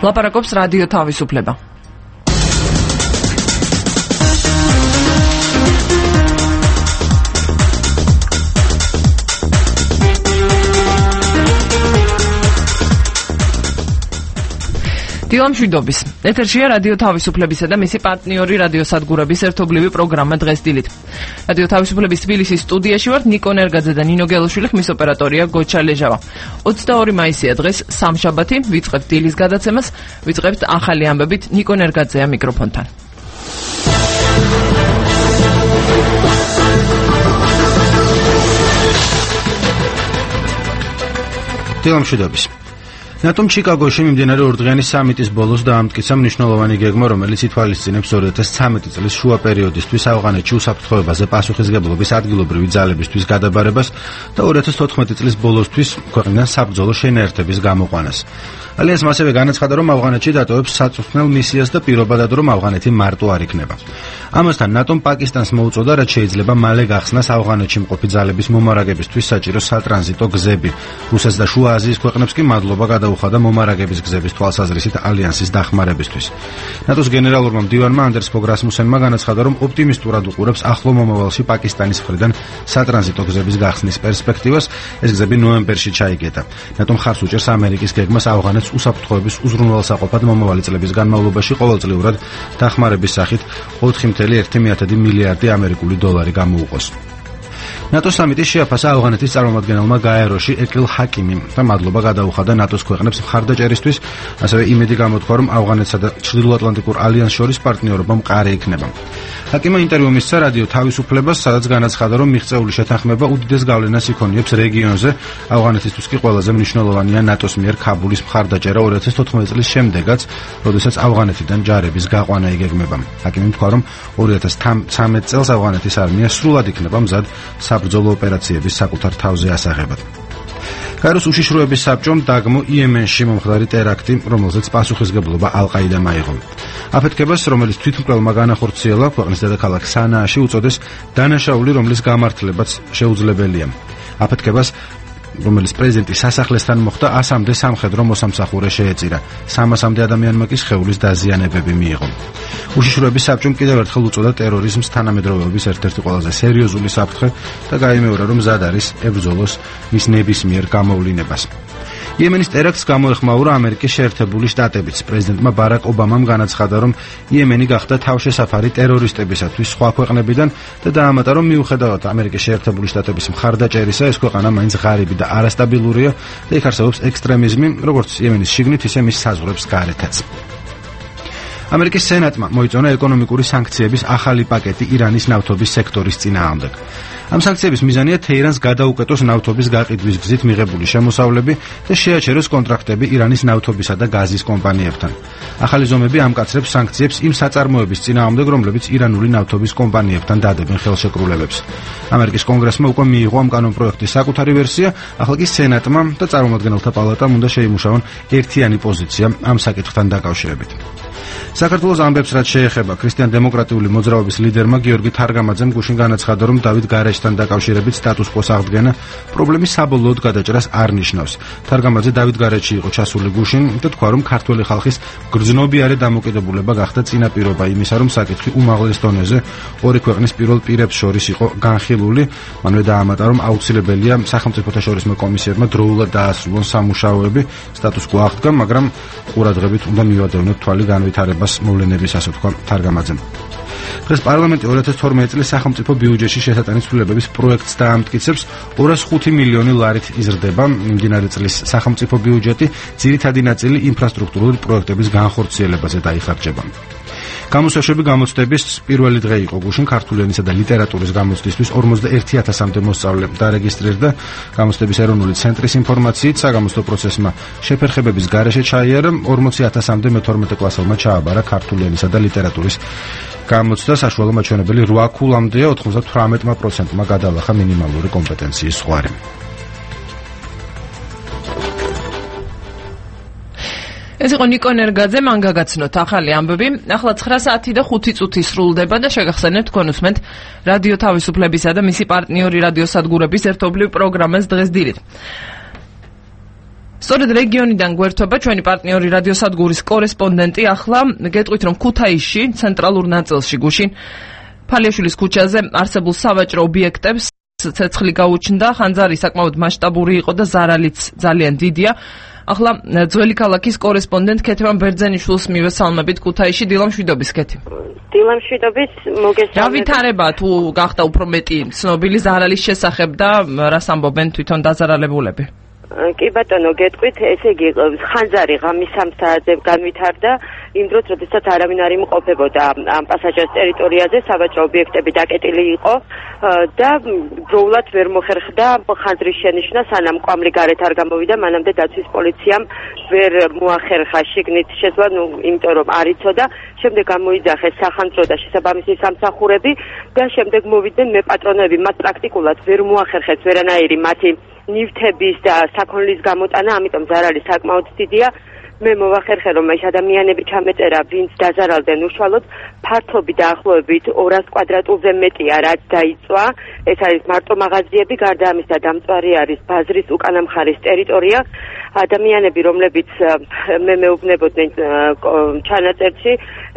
ლაპარაკობს რადიო თავისუფლება. დილამშვიდობის. ეთერშია რადიო თავისუფლებისა და მისი პარტნიორი რადიოსადგურების ერთობლივი პროგრამა დღეს დილით. რადიო თავისუფლების თბილისის სტუდიაში ვართ ნიკო ნერგაძე და ნინო გელოშვილი, ხმის ოპერატორია გოჩა ლეჟავა. 22 მაისია დღეს, სამშაბათი, ვიწყებთ დილის გადაცემას, ვიწყებთ ახალი ამბებით, ნიკო ნერგაძეა მიკროფონთან. დილამშვიდობის. ნატომ ჩიკაგოში მიმდინარე ორდღიანი სამიტის ბოლოს დაამტკიცა მნიშვნელოვანი გეგმა, რომელიც ითვალისწინებს 2013 წლის შუა პერიოდისთვის ავღანეთში უსაფრთხოებაზე პასუხისმგებლობის ადგილობრივი ძალებისთვის გადაბარებას და 2014 წლის ბოლოსთვის ქვეყნიდან საბრძოლო შენაერთების გამოყვანას. ალიანსმა ასევე განაცხადა, რომ ავღანეთში დატოვებს საწვრთნელ მისიას და პირობადად, რომ ავღანეთი მარტო არ იქნება. ამასთან ნატომ პაკისტანს მოუწოდა, რაც შეიძლება მალე გახსნას ავღანეთში მყოფი ძალების მომარაგებისთვის საჭირო სატრანზიტო გზები. რუსეთს და შუა აზიის ქვეყნებს კი მადლობა გადაუხადა მომარაგების გზების თვალსაზრისით ალიანსის დახმარებისთვის. ნატოს გენერალურმა მდივანმა ანდერს ფოგ რასმუსენმა განაცხადა, რომ ოპტიმისტურად უყურებს ახლო მომავალში პაკისტანის მხრიდან სატრანზიტო გზების გახსნის პერსპექტივას. ეს გზები ნოემბერში ჩაიგეთა. ნატომ მხარს უჭერს ამერიკის გეგმას ავღანეთს უსაფრთხოების უზრუნველსაყოფად მომავალი წლების განმავლობაში ყოველწლიურად დახმარების სახით 4.1 მილიარდი ამერიკული დოლარი გამოუყოს. ნატოს სამიტის შეაფასა ავღანეთის წარმომადგენელმა გაეროში ეკილ ჰაკიმი და მადლობა გადაუხადა ნატოს ქვეყნებს მხარდაჭერისთვის, ასევე იმედი გამოთქვა, რომ ავღანეთსა და ჩრდილოატლანტიკურ ალიანსს შორის პარტნიორობა მყარი იქნება. ჰაკიმმა ინტერვიუ მისცა რადიო თავისუფლებას, სადაც განაცხადა, რომ მიღწეული შეთანხმება უდიდეს გავლენას იქონიებს რეგიონზე. ავღანეთისთვის კი ყველაზე მნიშვნელოვანია ნატოს მიერ ქაბულის მხარდაჭერა 2014 წლის შემდეგაც, როდესაც ავღანეთიდან ჯარების გაყვანა იგეგმება. ჰაკიმი თქვა, რომ 2013 წელს ავღანეთის არმია სრულად იქნება მზად საბრძოლო ოპერაციების საკუთარ თავზე ასაღებად. გაეროს უშიშროების საბჭომ დაგმო იემენში მომხდარი ტერაქტი, რომელზეც პასუხისმგებლობა ალ-ყაიდამ აიღო. აფეთქებას, რომელიც თვითმკვლელმა განახორციელა, ქვეყნის დედაქალაქ სანააში უწოდეს დანაშაული, რომლის გამართლებაც შეუძლებელია. აფეთქებას, რომელიც პრეზიდენტის სასახლესთან მოხდა, 100-მდე სამხედრო მოსამსახურე შეეწირა. 300-მდე ადამიანმა კი სხეულის დაზიანებები მიიღო. უშიშროების საბჭომ კიდევ ერთხელ უწოდა ტერორიზმს თანამედროვეობის ერთ-ერთი ყველაზე სერიოზული საფრთხე და გაიმეორა, რომ მზად არის ებრძოლოს მის ნებისმიერ გამოვლინებას. იემენის ტერაქტს გამოეხმაურა ამერიკის შეერთებული შტატებიც. პრეზიდენტმა ბარაკ ობამამ განაცხადა, რომ იემენი გახდა თავშესაფარი ტერორისტებისათვის სხვა ქვეყნებიდან და დაამატა, რომ მიუხედავად ამერიკის შეერთებული შტატების მხარდაჭერისა, ეს ქვეყანა მაინც ღარიბი და არასტაბილურია და იქ არსებობს ექსტრემიზმი, როგორც იემენის შიგნით, ისე მის საზღვრებს გარეთაც. ამერიკის სენატმა მოიწონა ეკონომიკური სანქციების ახალი პაკეტი ირანის ნავთობის სექტორის წინააღმდეგ. ამ სანქციების მიზანია თეირანს გადაუკეტოს ნავთობის გაყიდვის გზით მიღებული შემოსავლები და შეაჩეროს კონტრაქტები ირანის ნავთობისა და გაზის კომპანიებთან. ახალი ზომები ამკაცრებს სანქციებს იმ საწარმოების წინააღმდეგ, რომლებიც ირანული ნავთობის კომპანიებთან დადებენ ხელშეკრულებებს. ამერიკის კონგრესმა უკვე მიიღო ამ კანონპროექტის საკუთარი ვერსია, ახლა კი სენატმა და წარმომადგენელთა პალატამ უნდა შეიმუშაონ ერთიანი პოზიცია ამ საკითხთან დაკავშირებით. საქართველოს ამბებს რაც შეეხება, ქრისტიან-დემოკრატიული მოძრაობის ლიდერმა გიორგი თარგამაძემ გუშინ განაცხადა, რომ დავით გარეჯთან დაკავშირებით სტატუს-კვოს აღდგენა პრობლემის საბოლოოდ გადაჭრას არ ნიშნავს. თარგამაძე დავით გარეჯში იყო ჩასული გუშინ და თქვა, რომ ქართველი ხალხის გრძნობიარე დამოკიდებულება გახდა წინაპირობა იმისა, რომ საკითხი უმაღლეს დონეზე ორი ქვეყნის პირველ პირებს შორის იყო განხილული. მანვე დაამატა, რომ აუცილებელია სახელმწიფოთა შორისმა კომისიებმა დროულად დაასრულონ სამუშაოები, სტატუს-კვო აღდგა, მაგრამ ყურადღებით უნდა მივადევნოთ თვალი განვითარებას მოვლენების, ასე თქვა თარგამაძემ. დღეს პარლამენტი 2012 წლის სახელმწიფო ბიუჯეტში შესატანის ცვლილებების პროექტს დაამტკიცებს. 205 მილიონი ლარით იზრდება მიმდინარე წლის სახელმწიფო ბიუჯეტი, ძირითადი ნაწილი ინფრასტრუქტურული პროექტების განხორციელებაზე დაიხარჯება. გამოსაშვები გამოცდების პირველი დღე იყო გუშინ. ქართული ენისა და ლიტერატურის გამოცდისთვის 41,000-მდე მოსწავლე დარეგისტრირდა. გამოცდების ეროვნული ცენტრის ინფორმაციით, საგამოცდო პროცესმა შეფერხებების გარეშე ჩაიარა 40,000-მდე მე-12 კლასელმა ჩააბარა ქართული ენისა და ლიტერატურის გამოცდა. საშუალო მაჩვენებელი 8 ქულამდეა, 98%-მა გადალახა მინიმალური კომპეტენციის ზღვარი. ეს იყო ნიკო ნერგაძე, მან გაგაცნოთ ახალი ამბები. ახლა 9 საათი და 5 წუთი სრულდება და შეგახსენებთ თქვენ უსმენთ რადიო თავისუფლებისა და მისი პარტნიორი რადიოსადგურების ერთობლივ პროგრამას დღეს დილით. სწორედ რეგიონიდან გვერდება ჩვენი პარტნიორი რადიოსადგურის კორესპონდენტი. ახლა გეტყვით, რომ ქუთაისში, ცენტრალურ ნაწილში, გუშინ ფალიაშვილის ქუჩაზე არსებულ სავაჭრო ობიექტებს ცეცხლი გაუჩნდა. ხანძარი საკმაოდ მასშტაბური იყო და ზარალიც ძალიან დიდია. ახლა ძველი ქალაქის კორესპონდენტ ქეთევან ბერძენიშვილს მივესალმებით ქუთაისში. დილამშვიდობის, ქეთი. დილამშვიდობის, მოგესალმებით. რა ვითარება თუ გახდა უფრო მეტი ცნობილი ზარალის შესახებ და რას ამბობენ თვითონ დაზარალებულები? კი ბატონო, გეტყვით, ესე იგი ხანძარი ღამის 3 საათზე განვითარდა, იმ დროს, როდესაც არავინ არ იმყოფებოდა ამ პასაჟის ტერიტორიაზე, სავაჭრო ობიექტები დაკეტილი იყო და დროულად ვერ მოხერხდა ხანძრის შენიშვნა, სანამ კვამლი გარეთ არ გამოვიდა, მანამდე დაცვის პოლიციამ ვერ მოახერხა შიგნით შესვლა, იმიტომ რომ არ იცოდა. შემდეგ გამოიძახეს სახანძრო და შესაბამისი სამსახურები და შემდეგ მოვიდნენ მეპატრონები, მათ პრაქტიკულად ვერ მოახერხეს ვერანაირი მათი ნივთების და საქონლის გამოტანა, ამიტომ ზარალი საკმაოდ დიდია. მე მოვახერხე, რომ ეს ადამიანები ჩამეწერა, ვინც დაზარალდნენ უშუალოდ, ფართობი დაახლოებით 200 კვადრატულზე მეტია, რაც დაიწვა. ეს არის მარტო მაღაზიები, გარდა ამისა დამწვარი არის ბაზრის უკანა მხარის ტერიტორია. ადამიანები, რომლებიც მე მეუბნებოდნენ ჩანაწერში,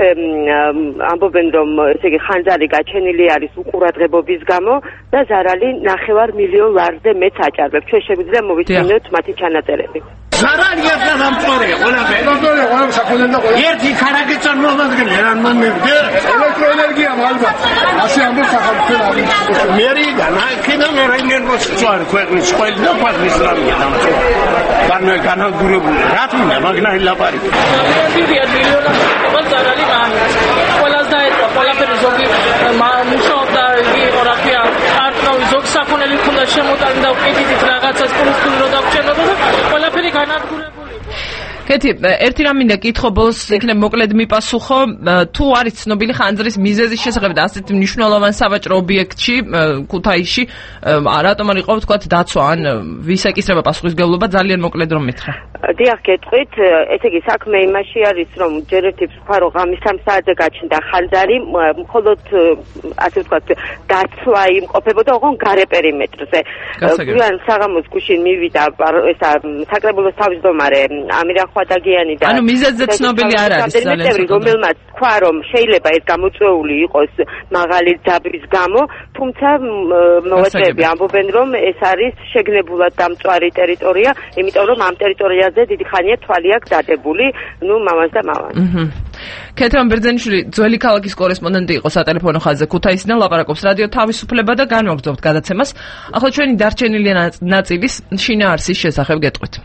ამბობენ, რომ ესე იგი ხანძარი გაჩენილი არის უყურადღებობის გამო და ზარალი 9 მილიონ ლარზე მეც აჭარბებს. ჩვენ შეგვიძლია მოვიწმინოთ მათი ჩანაწერები. ზარალია და დამწორია ყველაფერი. დამწორია ყველა საქონელი და ყველა. ერთი ქარაკი წარმოადგენს რა მომებდა? ელექტროენერგია ალბათ. ასე ამბობს სახელმწიფო არის. მერიდა, ნაკენა მერინგენოს წვარი ქვეყნის ყველა და ქვეყნის რამია დამწორია. განადგურებული. რა თქმა მაგნაი ლაპარაკი. მერიდია მილიონი ზარალი მაინც. ყველას დაეწვა, ყველაფერი ზოგი მუშაობდა, იყო რა ქვია, არტნოვის ზოგი საქონელი ქონდა შემოტანი და უკიდით რაღაცას პლუსკული რო დაგჭერდა და ყველაფერი განადგურებული. ქეთი, ერთი რამ მინდა კითხო, ბოლოს იქნებ მოკლედ მიპასუხო, თუ არის ცნობილი ხანძრის მიზეზის შესახებ და ასეთ მნიშვნელოვან სავაჭრო ობიექტში, ქუთაისში, რატომ არ იყო ვთქვათ დაცვა, ან ვის ეკისრება პასუხისმგებლობა, ძალიან მოკლედ რომ მითხრა. დიახ, გეტყვით, ესე იგი საქმე იმაში არის, რომ ჯერ ერთი ვთქვა, რომ ღამის 3 საათზე გაჩნდა ხანძარი, მხოლოდ ასე ვთქვათ, დაცვა იმყოფებოდა ოღონ გარე პერიმეტრზე. გვიან საღამოს გუშინ მივიდა ესა საკრებულოს თავმჯდომარე ამირან ხვადაგიანი და ანუ მიზეზზე ცნობილი არ არის ძალიან ცოტა. რომელმაც თქვა, რომ შეიძლება ეს გამოწვეული იყოს მაღალი ძაბვის გამო, თუმცა მოვაწევები ამბობენ, რომ ეს არის შეგნებულად დამწვარი ტერიტორია, იმიტომ რომ ამ ტერიტორიაზე დიდი ხანია თვალი აქვს დადებული, მამას და მამას. ქეთევან ბერძენიშვილი ძველი ქალაქის კორესპონდენტი იყო სატელეფონო ხაზზე ქუთაისიდან, ლაპარაკობს რადიო თავისუფლება და განვაგრძობთ გადაცემას. ახლა ჩვენი დარჩენილი ნაწილის შინაარსის შესახებ გეტყვით.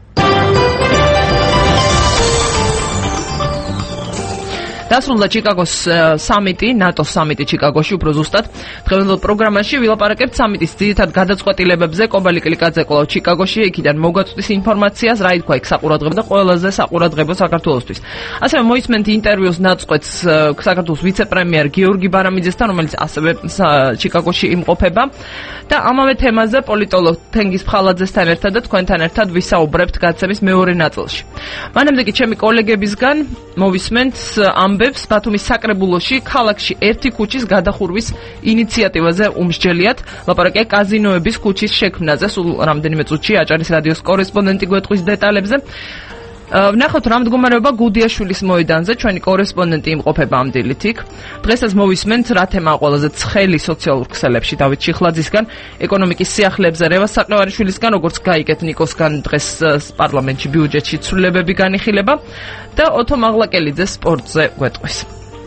დასრულდა ჩიკაგოს სამიტი, ნატოს სამიტი ჩიკაგოში, უფრო ზუსტად. დღევანდელ პროგრამაში ვილაპარაკებთ სამიტის ძირითად გადაწყვეტილებებზე. კობალი კლიკაძე კვლავ ჩიკაგოში, იქიდან მოგაწვდის ინფორმაციას, რა ითქვა იქ საყურადღებო და ყველაზე საყურადღებო საქართველოსთვის. ასევე მოისმენთ ინტერვიუს ნაწყვეტს საქართველოს ვიცე-პრემიერ გიორგი ბარამიძესთან, რომელიც ასევე ჩიკაგოში იმყოფება. და ამავე თემაზე პოლიტოლოგ თენგიზ ფხალაძესთან ერთად და თქვენთან ერთად ვისაუბრებთ გადაცემის მეორე ნაწილში. მანამდე კი ჩემი კოლეგებისგან მოვისმენთ ამბებს ბათუმის საკრებულოში ქალაქში ერთი ქუჩის გადახურვის ინიციატივაზე უმსჯელიათ. ლაპარაკია კაზინოების ქუჩის შექმნაზე. სულ რამდენიმე წუთში აჭარის რადიოს კორესპონდენტი გვეტყვის დეტალებზე. ვნახოთ რა მდგომარეობა გუდიაშვილის მოედანზე. ჩვენი კორესპონდენტი იმყოფება ამ დილით იქ. დღესაც მოვისმენთ რა თემაა ყველაზე ცხელი სოციალურ ქსელებში დავით ჩიხლაძისგან, ეკონომიკის სიახლეებზე რევას საყევარიშვილისგან, როგორც გაიგეთ ნიკოსგან დღეს პარლამენტში ბიუჯეტში ცვლილებები განიხილება და ოთო მაღლაკელიძე სპორტზე გვეტყვის.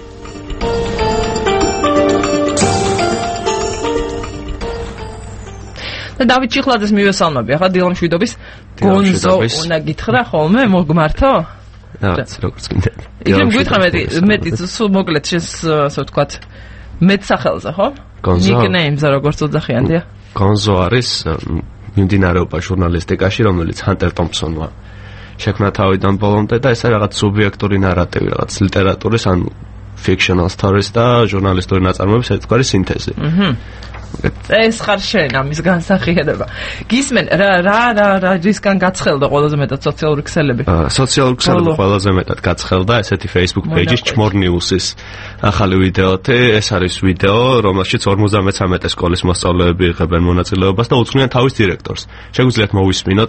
და დავით ჩიხლაძეს მივესალმები. ახლა დილამშვიდობის გონზო უნდა გითხრა ხოლმე მოგმართო? რაც როგორც გინდა. იქნებ გითხრა მეტი სულ მოკლედ შენს ასე ვთქვათ მეტსახელზე, ხო? ნიკნეიმზე როგორც უძახიანია. გონზო არის მიმდინარეობა ჟურნალისტიკაში, რომელიც ჰანტერ ტომპსონმა შექმნა თავიდან ბოლომდე და ეს არის რაღაც სუბიექტური ნარატივი, რაღაც ლიტერატურის ან fictional stories და ჟურნალისტური ნაწარმოების ერთგვარი სინთეზი. ეს ხარ შენ ამის განსახიერება. გისმენ რა რისგან გაცხელდა ყველაზე მეტად სოციალური ქსელები? სოციალური ქსელები ყველაზე მეტად გაცხელდა ესეთი Facebook page-ის ჩმორნიუსის ახალი ვიდეოთი. ეს არის ვიდეო, რომელშიც 53 სკოლის მოსწავლეები იღებენ მონაწილეობას და უძღვნიან თავის დირექტორს. შეგვიძლიათ მოვისმინოთ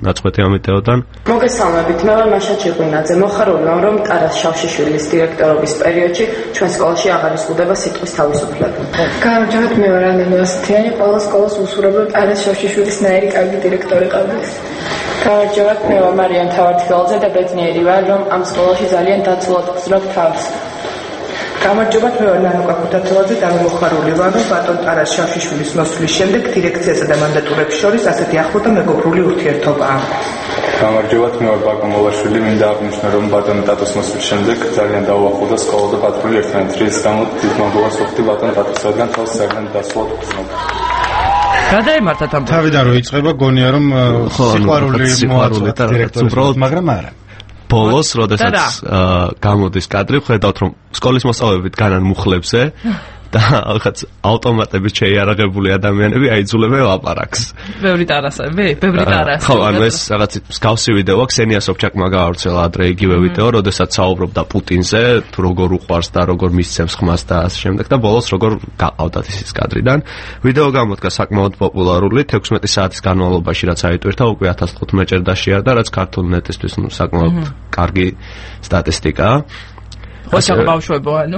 ნაწყვეტი ამიტეოდან. მოგესალმებით, მე ვარ მაშა ჭიღვინაძე. მოხარული ვარ, რომ ტარას შავშიშვილის დირექტორობის პერიოდში ჩვენ სკოლაში აღარ იზღუდება სიტყვის თავისუფლება. გამარჯობათ, მე ვარ ანნა მოსთიანი, ყველა სკოლას უსურვებ ტარას შავშიშვილის ნაირი კარგი დირექტორი ყავდეს. გამარჯობათ, მე ვარ მარიამ თავართილაძე და ბედნიერი ვარ, რომ ამ სკოლაში ძალიან დაცულად გძნობ თავს. გამარჯობათ, მე ვარ ნანო კაკუთათელაძე და მოხარული ვარ, რომ ბატონ ტარას შავშიშვილის მოსვლის შემდეგ დირექციასა და მანდატურებს შორის ასეთი ახლო და მეგობრული ურთიერთობაა. გამარჯობათ, მე ვარ ბაკო მოლაშვილი, მინდა აღნიშნო, რომ ბატონ ტატოს მოსვლის შემდეგ ძალიან დაუახლოვდა სკოლა და პატრული ერთმანეთს, რის გამოც თვითმფრინავებას ვხდი ბატონ ტატოს, რადგან თავს ძალიან დაცულად გრძნობ. გადაემართათ ამ თავიდან რო იწყება, გონია რომ სიყვარული მოაწყვეტ დირექტორს, მაგრამ არა. ბოლოს, როდესაც გამოდის კადრი, ხედავთ, რომ სკოლის მოსწავლეებით განან მუხლებზე და რაღაც ავტომატებით შეიარაღებული ადამიანები აიძულებენ ლაპარაკს. ბევრი ტარასები, ბევრი ტარასი. ხო, ანუ ეს რაღაც მსგავსი ვიდეოა ქსენია სოფჩაკმა გაავრცელა ადრე იგივე ვიდეო, როდესაც საუბრობდა პუტინზე, თუ როგორ უყვარს და როგორ მისცემს ხმას და ასე შემდეგ და ბოლოს როგორ გაყავდათ ის კადრიდან. ვიდეო გამოდგა საკმაოდ პოპულარული, 16 საათის განმავლობაში რაც აიტვირთა, უკვე 1500 ჯერ შეარდა, რაც ქართულ ნეტისთვის საკმაოდ კარგი სტატისტიკაა. ოჩახ ბავშვებო, ანუ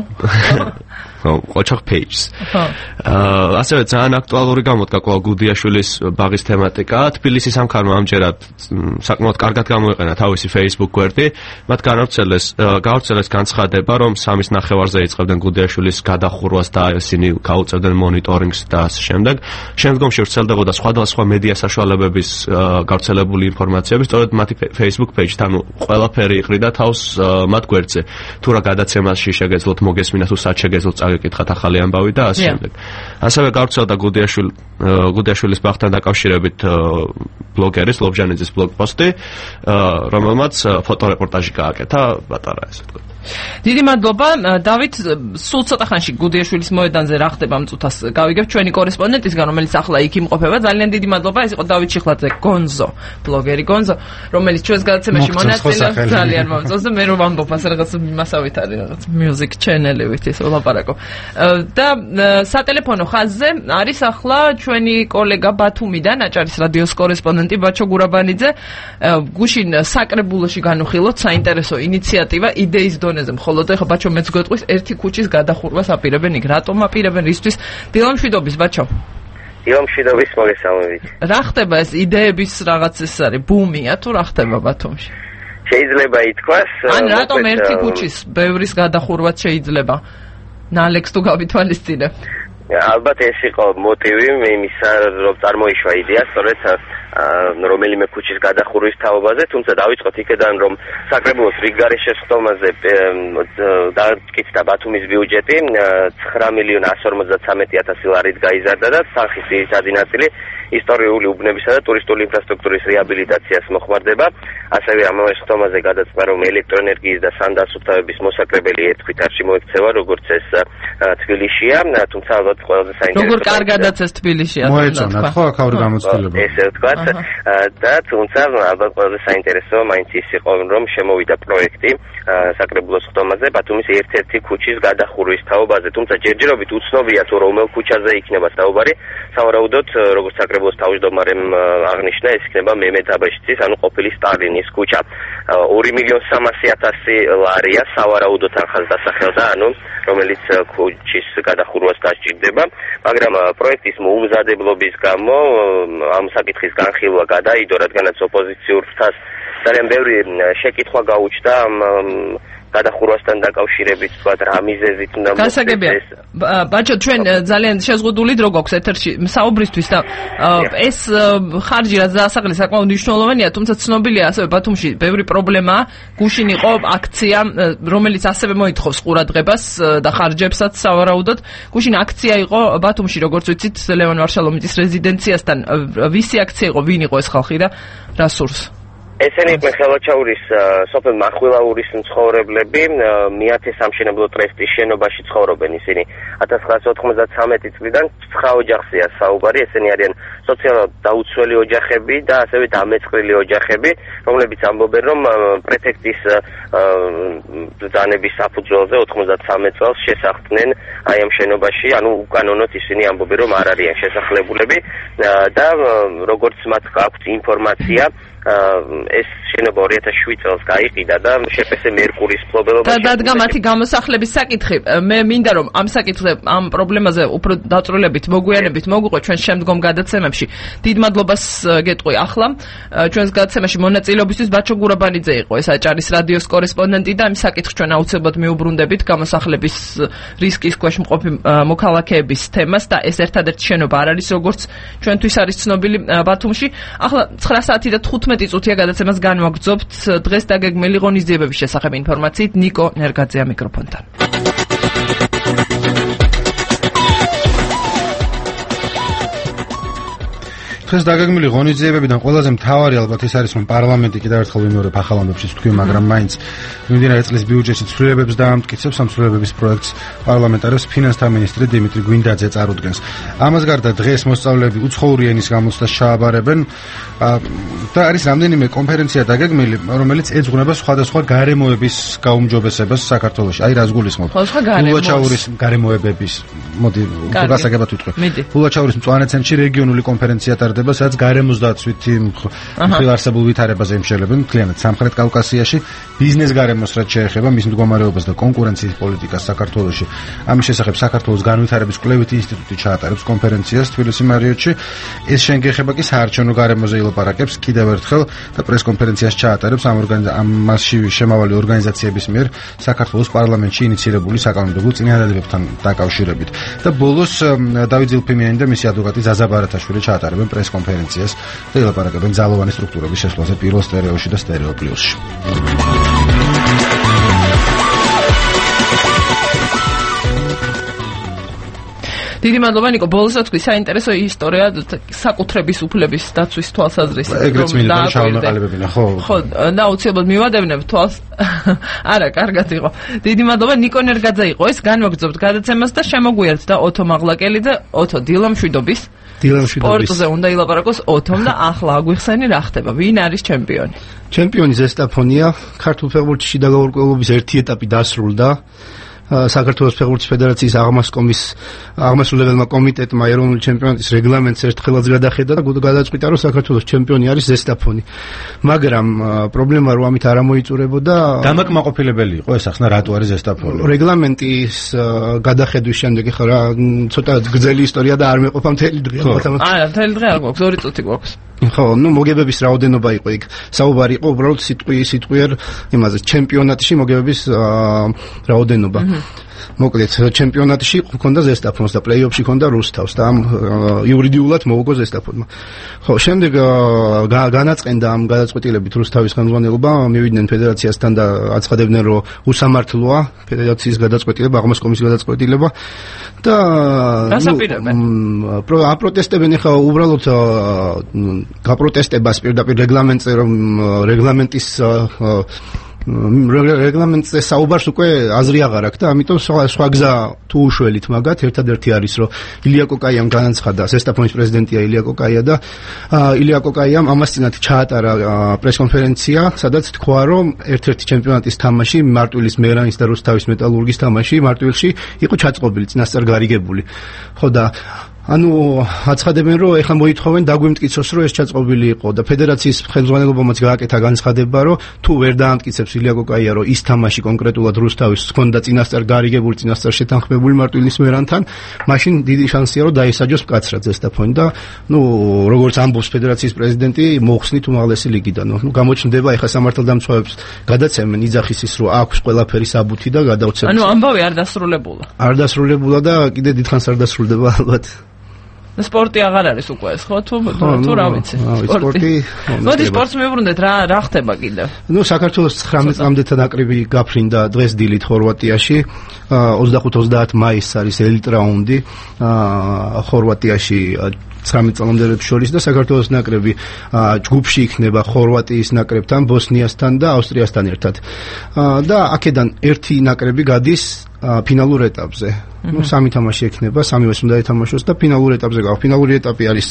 ოჩახ pages. ასევე ძალიან აქტუალური გამოდგა კვლავ გუდიაშვილის ბაღის თემატიკა. თბილისის სამქარმა ამჯერად საკმაოდ კარგად გამოიყენა თავისი Facebook გვერდი. მათ გაავრცელეს განცხადება, რომ 3 ნახევარზე იწყებდნენ გუდიაშვილის გადახურვას და ისინი გაუწევდნენ მონიტორინგს და ასე შემდეგ. შემდგომში ვრცელდებოდა სხვადასხვა მედია საშუალებების გავრცელებული ინფორმაციები, სწორედ მათი Facebook page-ით, ანუ ყველაფერი იყრიდა თავს მათ გვერდზე. თუ რა გადაცემაში შეგეძლოთ მოგესმინათ, თუ სად შეგეძლოთ გეკითხათ ახალი ამბავი და ასე შემდეგ. ასევე გავრცელდა გუდიაშვილის ბაღთან დაკავშირებით ბლოგერის ლობჟანიძის ბლოგპოსტი, რომელმაც ფოტორეპორტაჟი გააკეთა, პატარა ესე თქვა. დიდი მადლობა, დავით, სულ ცოტა ხანში გუდიაშვილის მოედანზე რა ხდება მწუთას გავიგებ ჩვენი კორესპონდენტისგან, რომელიც ახლა იქ იმყოფება. ძალიან დიდი მადლობა, ეს იყო დავით შიხლაძე, გონზო, ბლოგერი გონზო, რომელიც ჩვენს გადაცემაში მონაწილეობს, ძალიან მომწონს და მე რომ ვამბობ ასე რაღაც მასავით არის რაღაც music channel-ებით ეს ვლაპარაკო. და სატელეფონო ხაზზე არის ახლა ჩვენი კოლეგა ბათუმიდან, აჭარის რადიოს კორესპონდენტი ბაჩო გურაბანიძე. გუშინ საკრებულოში განუხილოთ საინტერესო ინიციატივა იდეის დონეზე, მხოლოდ ეხლა ბაჩო მეც გვეტყვის ერთი ქუჩის გადახურვას აპირებენ იქ. რატომ აპირებენ? ისთვის? დილამშვიდობის ბაჩო. დილამშვიდობის, მოგესალმებით. რა ხდება ეს იდეების რაღაც ეს არის ბუმია თუ რა ხდება ბათუმში? შეიძლება ითქვას. ან რატომ ერთი ქუჩის ბევრის გადახურვაც შეიძლება? ნალექს თუ გავითვალისწინებ. ალბათ ეს იყო მოტივი იმისა, რომ წარმოიშვა იდეა, სწორედ რომელიმე ქუჩის გადახურვის თაობაზე, თუმცა დავიწყოთ იქედან, რომ საკრებულოს რიგგარეშე სხდომაზე დაამტკიცდა ბათუმის ბიუჯეტი 9,153,000 ლარით გაიზარდა და სახის ძირითადი ნაწილი ისტორიული უბნებისა და ტურისტული ინფრასტრუქტურის რეაბილიტაციას მოხმარდება. ასევე ამავე სხდომაზე გადაწყდა, რომ ელექტროენერგიის და სანდასუფთავების მოსაკრებელი ერთქვით არ შემოექცევა, როგორც ეს თბილისშია, თუმცა ალბათ ყველაზე საინტერესო როგორ კარგადაც ეს თბილისშია, მოეწონათ ხო აქაური გამოცდილება. ესე ვთქვათ. და თუმცა ალბათ ყველაზე საინტერესო მაინც ის იყო, რომ შემოვიდა პროექტი საკრებულოს სხდომაზე ბათუმის ერთ-ერთი ქუჩის გადახურვის თაობაზე, თუმცა ჯერჯერობით უცნობია თუ რომელ ქუჩაზე იქნება საუბარი. სავარაუდოდ, როგორც საკრებულოს თავმჯდომარემ აღნიშნა, ეს იქნება მემედ აბაშიძის, ანუ ყოფილი სტალინის ქუჩა. 2,300,000 ლარია სავარაუდოდ ახალ დასახელდა, ანუ რომელიც ქუჩის გადახურვას დასჭირდება, მაგრამ პროექტის მოუმზადებლობის გამო ამ საკითხის განხილვა გადაიდო, რადგანაც ოპოზიციურ ფრთას ძალიან ბევრი შეკითხვა გაუჩნდა ამ გადახურვასთან დაკავშირებით, თქვა რა მიზეზით უნდა გასაგებია. ბაჩო, ჩვენ ძალიან შეზღუდული დრო გვაქვს ეთერში საუბრისთვის და ეს ხარჯი რაც დაასახელე საკმაოდ მნიშვნელოვანია, თუმცა ცნობილია ასევე ბათუმში ბევრი პრობლემაა. გუშინ იყო აქცია, რომელიც ასევე მოითხოვს ყურადღებას და ხარჯებსაც სავარაუდოდ. გუშინ აქცია იყო ბათუმში, როგორც ვიცით, ლევან ვარშალომიძის რეზიდენციასთან. ვისი აქცია იყო, ვინ იყო ეს ხალხი და რა სურს? ესენი იყვნენ ხელვაჩაურის სოფელ მახვილაურის მცხოვრებლები, მეათე სამშენებლო ტრესტის შენობაში ცხოვრობენ ისინი 1993 წლიდან 9 ოჯახზეა საუბარი. ესენი არიან სოციალურად დაუცველი ოჯახები და ასევე დამეწყრილი ოჯახები, რომლებიც ამბობენ, რომ პრეფექტის ბრძანების საფუძველზე 93 წელს შესახლდნენ აი ამ შენობაში, ანუ უკანონოდ ისინი ამბობენ, რომ არ არიან შესახლებულები და როგორც მათ აქვს ინფორმაცია, ეს შენობა 2007 წელს გაიყიდა და შეფესე მერკურის ფლობელობა და დადგა მათი გამოსახლების საკითხი. მე მინდა რომ ამ საკითხზე, ამ პრობლემაზე უფრო დაწვრილებით მოგვიანებით მოგვიყვე ჩვენ შემდგომ გადაცემებში. დიდ მადლობას გეტყვი ახლა ჩვენს გადაცემაში მონაწილეობისთვის ბაჩო გურაბანიძე იყო ეს აჭარის რადიოს კორესპონდენტი და ამ საკითხს ჩვენ აუცილებლად მიუბრუნდებით გამოსახლების რისკის ქვეშ მყოფი მოქალაქეების თემას და ეს ერთადერთი შენობა არ არის როგორც ჩვენთვის არის ცნობილი ბათუმში. ახლა 9 საათი და 15 წუთია გადაცემას განვაგრძობთ დღეს დაგეგმილი ღონისძიებების შესახებ ინფორმაციით ნიკო ნერგაძეა მიკროფონთან. დღეს დაგეგმილი ღონისძიებებიდან ყველაზე მთავარი ალბათ ეს არის რომ პარლამენტი კიდევ ერთხელ ვიმეორებ ახალ ამბებშიც თქვი, მაგრამ მაინც მიმდინარე წლის ბიუჯეტის ცვლილებებს დაამტკიცებს, ამ ცვლილებების პროექტს პარლამენტარებს ფინანსთა მინისტრი დიმიტრი გვინდაძე წარუდგენს. ამას გარდა დღეს მოსწავლეები უცხოური ენის გამოცდას ჩააბარებენ და არის რამდენიმე კონფერენცია დაგეგმილი, რომელიც ეძღვნება სხვადასხვა გარემოების გაუმჯობესებას საქართველოში. აი რას გულისხმობ? ფულაჩაურის გარემოებების, მოდი გასაგებად ვიტყვი. ფულაჩაურის მწვანე ცენტრში რეგიონული კონფერენცია ტარდება, სადაც გარემოს დაცვითი მხრივ არსებულ ვითარებაზე იმშელებენ მთლიანად სამხრეთ კავკასიაში, ბიზნეს გარემოს რაც შეეხება მის მდგომარეობას და კონკურენციის პოლიტიკას საქართველოში. ამის შესახებ საქართველოს განვითარების კვლევითი ინსტიტუტი ჩაატარებს კონფერენციას თბილისის მარიოტში. ეს შენგეხება კი საარჩევნო გარემოზე ილაპარაკებს კიდევ ერთხელ და პრესკონფერენციას ჩაატარებს ამ მასში შემავალი ორგანიზაციების მიერ საქართველოს პარლამენტში ინიცირებული საკანონმდებლო წინადადებებთან დაკავშირებით. და ბოლოს დავით ზილფიმიანი და მისი ადვოკატი ზაზა ბარათაშვილი ჩაატარებენ პრესკონფერენციას და ილაპარაკებენ ძალოვანი სტრუქტურების შესვლაზე პირველ სტერეოში და სტერეო პლუსში. დიდი მადლობა ნიკო, ბოლოს თქვი საინტერესო ისტორია საკუთრების უფლების დაცვის თვალსაზრისით. ეგრეც მინდა ჩავანაყალიბებინა, ხო? ხო, და აუცილებლად მივადევნებ თვალს. არა, კარგად იყო. დიდი მადლობა ნიკო ნერგაძე იყო ეს, განვაგრძობთ გადაცემას და შემოგვიერთდა ოთო მაღლაკელი და ოთო დილამშვიდობის. სპორტზე უნდა ილაპარაკოს ოთომ და ახლა აგვიხსენი რა ხდება, ვინ არის ჩემპიონი? ჩემპიონი ზესტაფონია, ქართულ ფეხბურთში შიდა გაურკვევლობის ერთი ეტაპი დასრულდა. საქართველოს ფეხბურთის ფედერაციის აღმასრულებელმა კომიტეტმა ეროვნული ჩემპიონატის რეგლამენტს ერთხელაც გადახედა და გადაწყვიტა, რომ საქართველოს ჩემპიონი არის ზესტაფონი. მაგრამ პრობლემა რომ ამით არ ამოიწურებოდა. დამაკმაყოფილებელი იყო ეს ახსნა რატო არის ზესტაფონი? რეგლამენტის გადახედვის შემდეგ ხა ცოტა გრძელი ისტორია და არ მეყოფა მთელი დღე. არა, მთელი დღე არ გვაქვს, 2 წუთი გვაქვს. ხო, მოგებების რაოდენობა იყო იქ. საუბარი იყო უბრალოდ სიტყვიერ იმაზე, ჩემპიონატში მოგებების რაოდენობა. მოკლედ, ჩემპიონატში ჰქონდა ზესტაფონს და პლეი-ოფში ჰქონდა რუსთავს და ამ იურიდიულად მოუგო ზესტაფონმა. ხო, შემდეგ განაწყენდა ამ გადაწყვეტილებით რუსთავის ხელმძღვანელობა, მივიდნენ ფედერაციასთან და აცხადებდნენ, რომ უსამართლოა ფედერაციის გადაწყვეტილება, აღმასკომის გადაწყვეტილება და აპროტესტებენ ხა უბრალოდ გაპროტესტებას პირდაპირ რეგლამენტზე, რომ რეგლამენტის რეგლამენტზე საუბარს უკვე აზრი აღარ აქვს და ამიტომ სხვა გზა თუ უშველით მაგათ ერთადერთი არის რომ ილია კოკაიამ განაცხადა, ზესტაფონის პრეზიდენტია ილია კოკაია და ილია კოკაიამ ამას წინათ ჩაატარა პრესკონფერენცია, სადაც თქვა რომ ერთ-ერთი ჩემპიონატის თამაში მარტვილის მერანის და რუსთავის მეტალურგის თამაში მარტვილში იყო ჩაწყობილი, წინასწარ გარიგებული. ხო და ანუ აცხადებენ რომ ეხლა მოითხოვენ დაგვიმტკიცოს რომ ეს ჩაწყობილი იყო და ფედერაციის ხელმძღვანელობამაც გააკეთა განცხადება რომ თუ ვერ დაამტკიცებს ილია კოკაია რომ ის თამაში კონკრეტულად რუსთავის ჰქონდა წინასწარ გარიგებული, წინასწარ შეთანხმებული მარტვილის მერანთან, მაშინ დიდი შანსია რომ დაესაჯოს მკაცრად ზესტაფონი და ნუ როგორც ამბობს ფედერაციის პრეზიდენტი მოხსნით უმაღლესი ლიგიდან. ნუ გამოჩნდება ეხლა სამართალდამცავებს გადაცემენ იძახის რომ აქვს ყველაფერი საბუთი და გადავცემთ. ანუ ამბავი არ დასრულებულა. არ დასრულებულა და კიდე დიდხანს არ დასრულდება ალბათ. სპორტი აღარ არის უკვე ეს, ხო? თუ რა ვიცი, სპორტი. მოდი სპორტს მივუბრუნდეთ, რა ხდება კიდევ? ნუ საქართველოს 19 წამდეთა ნაკრები გაფრინდა დღეს დილით ხორვატიაში. 25-30 მაისს არის ელიტ რაუნდი ხორვატიაში 19 წლამდელებს შორის და საქართველოს ნაკრები ჯგუფში იქნება ხორვატიის ნაკრებთან, ბოსნიასთან და ავსტრიასთან ერთად. და აქედან ერთი ნაკრები გადის ფინალურ ეტაპზე. Ну, სამი თამაში ექნება, სამივეს უნდა ეთამაშოს და ფინალურ ეტაპზე გავა. ფინალური ეტაპი არის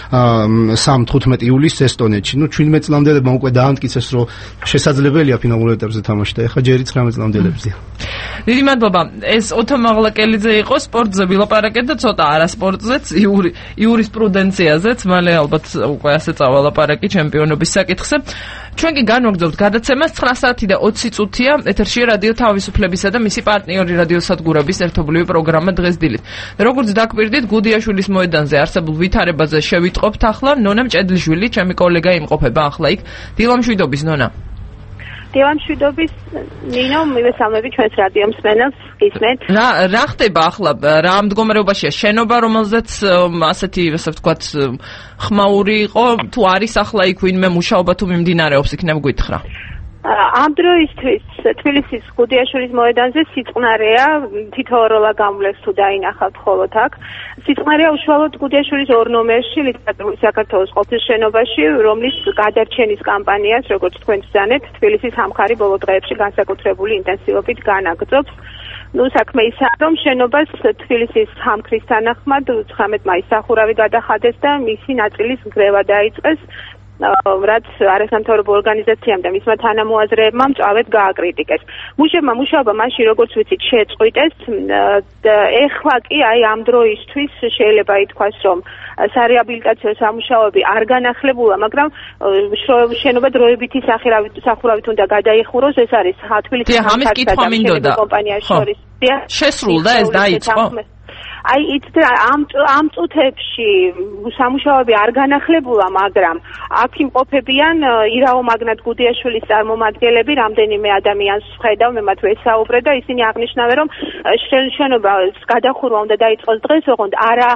3-15 ივლისს ესტონეთში. Ну, 17 წლამდელებმა უკვე დაამტკიცეს, რომ შესაძლებელია ფინალურ ეტაპზე თამაში და ეხლა ჯერი 19 წლამდელებზია. დიდი მადლობა. ეს ოთო მაღლაკელიძე იყო სპორტზე ვილაპარაკეთ და ცოტა არასპორტზეც, იურისპრუდენციაზეც, მალე ალბათ უკვე ასე წავალაპარაკი ჩემპიონობის საკითხზე. ჩვენ კი განვაგრძობთ გადაცემას 9 საათი და 20 წუთია ეთერშია რადიო თავისუფლებისა და მისი პარტნიორი რადიო სადგურების ერთობლივი პროგრამა დღეს დილით. როგორც დაგვირდით, გუდიაშვილის მოედანზე არსებულ ვითარებაზე შევიტყობთ ახლა. ნონა მჭედლიშვილი, ჩემი კოლეგა იმყოფება ახლა იქ. დილამშვიდობის ნონა. დილამშვიდობის ნინო, მივესალმები ჩვენს რადიო მსმენელს, გისმენთ? რა ხდება ახლა? რა მდგომარეობაშია შენობა, რომელზეც ასეთი, ასე ვთქვათ, ხმაური იყო, თუ არის ახლა იქ ვინმე მუშაობა თუ მიმდინარეობს, იქნებ გითხრა. ამ დროისთვის თბილისის გუდიაშვილის მოედანზე სიწყნარეა, თითოეულა გამლეს თუ დაინახავთ ხოლოთ აქ. სიწყნარეა უშუალოდ გუდიაშვილის 2 ნომერში ლიტერატურული საქართველოს ყოფილ შენობაში, რომლის გადარჩენის კამპანიას, როგორც თქვენ ბრძანეთ, თბილისის სამხარი ბოლო დღეებში განსაკუთრებული ინტენსივობით განაგრძობს. Ну, საქმე ისაა, რომ შენობას თბილისის სამხრის თანახმად 19 მაისს სახურავი გადახადეს და მისი ნაწილის გრევა დაიწყეს. რაც არასამთავრობო ორგანიზაციამ და მისმა თანამოაზრეებმა მწვავედ გააკრიტიკეს. მუშებმა მუშაობა მაშინ როგორც ვიცით შეწყვიტეს. ეხლა კი აი ამ დროისთვის შეიძლება ითქვას, რომ სარეაბილიტაციო სამუშაოები არ განახლებულა, მაგრამ შენობა დროებითი სახურავით უნდა გადაიხუროს. ეს არის თბილისის სამხარსა კომპანიას შორის. შესრულდა ეს დაიწყო? აი ამ წუთებში სამუშაოები არ განახლებულა, მაგრამ აქ იმყოფებიან ირაო მაგნატ გუდიაშვილის წარმომადგენლები, რამდენიმე ადამიანს ვხედავ, მე მათ ვესაუბრე და ისინი აღნიშნავენ, რომ შენობას გადახურვა უნდა დაიწყოს დღეს, ოღონდ არა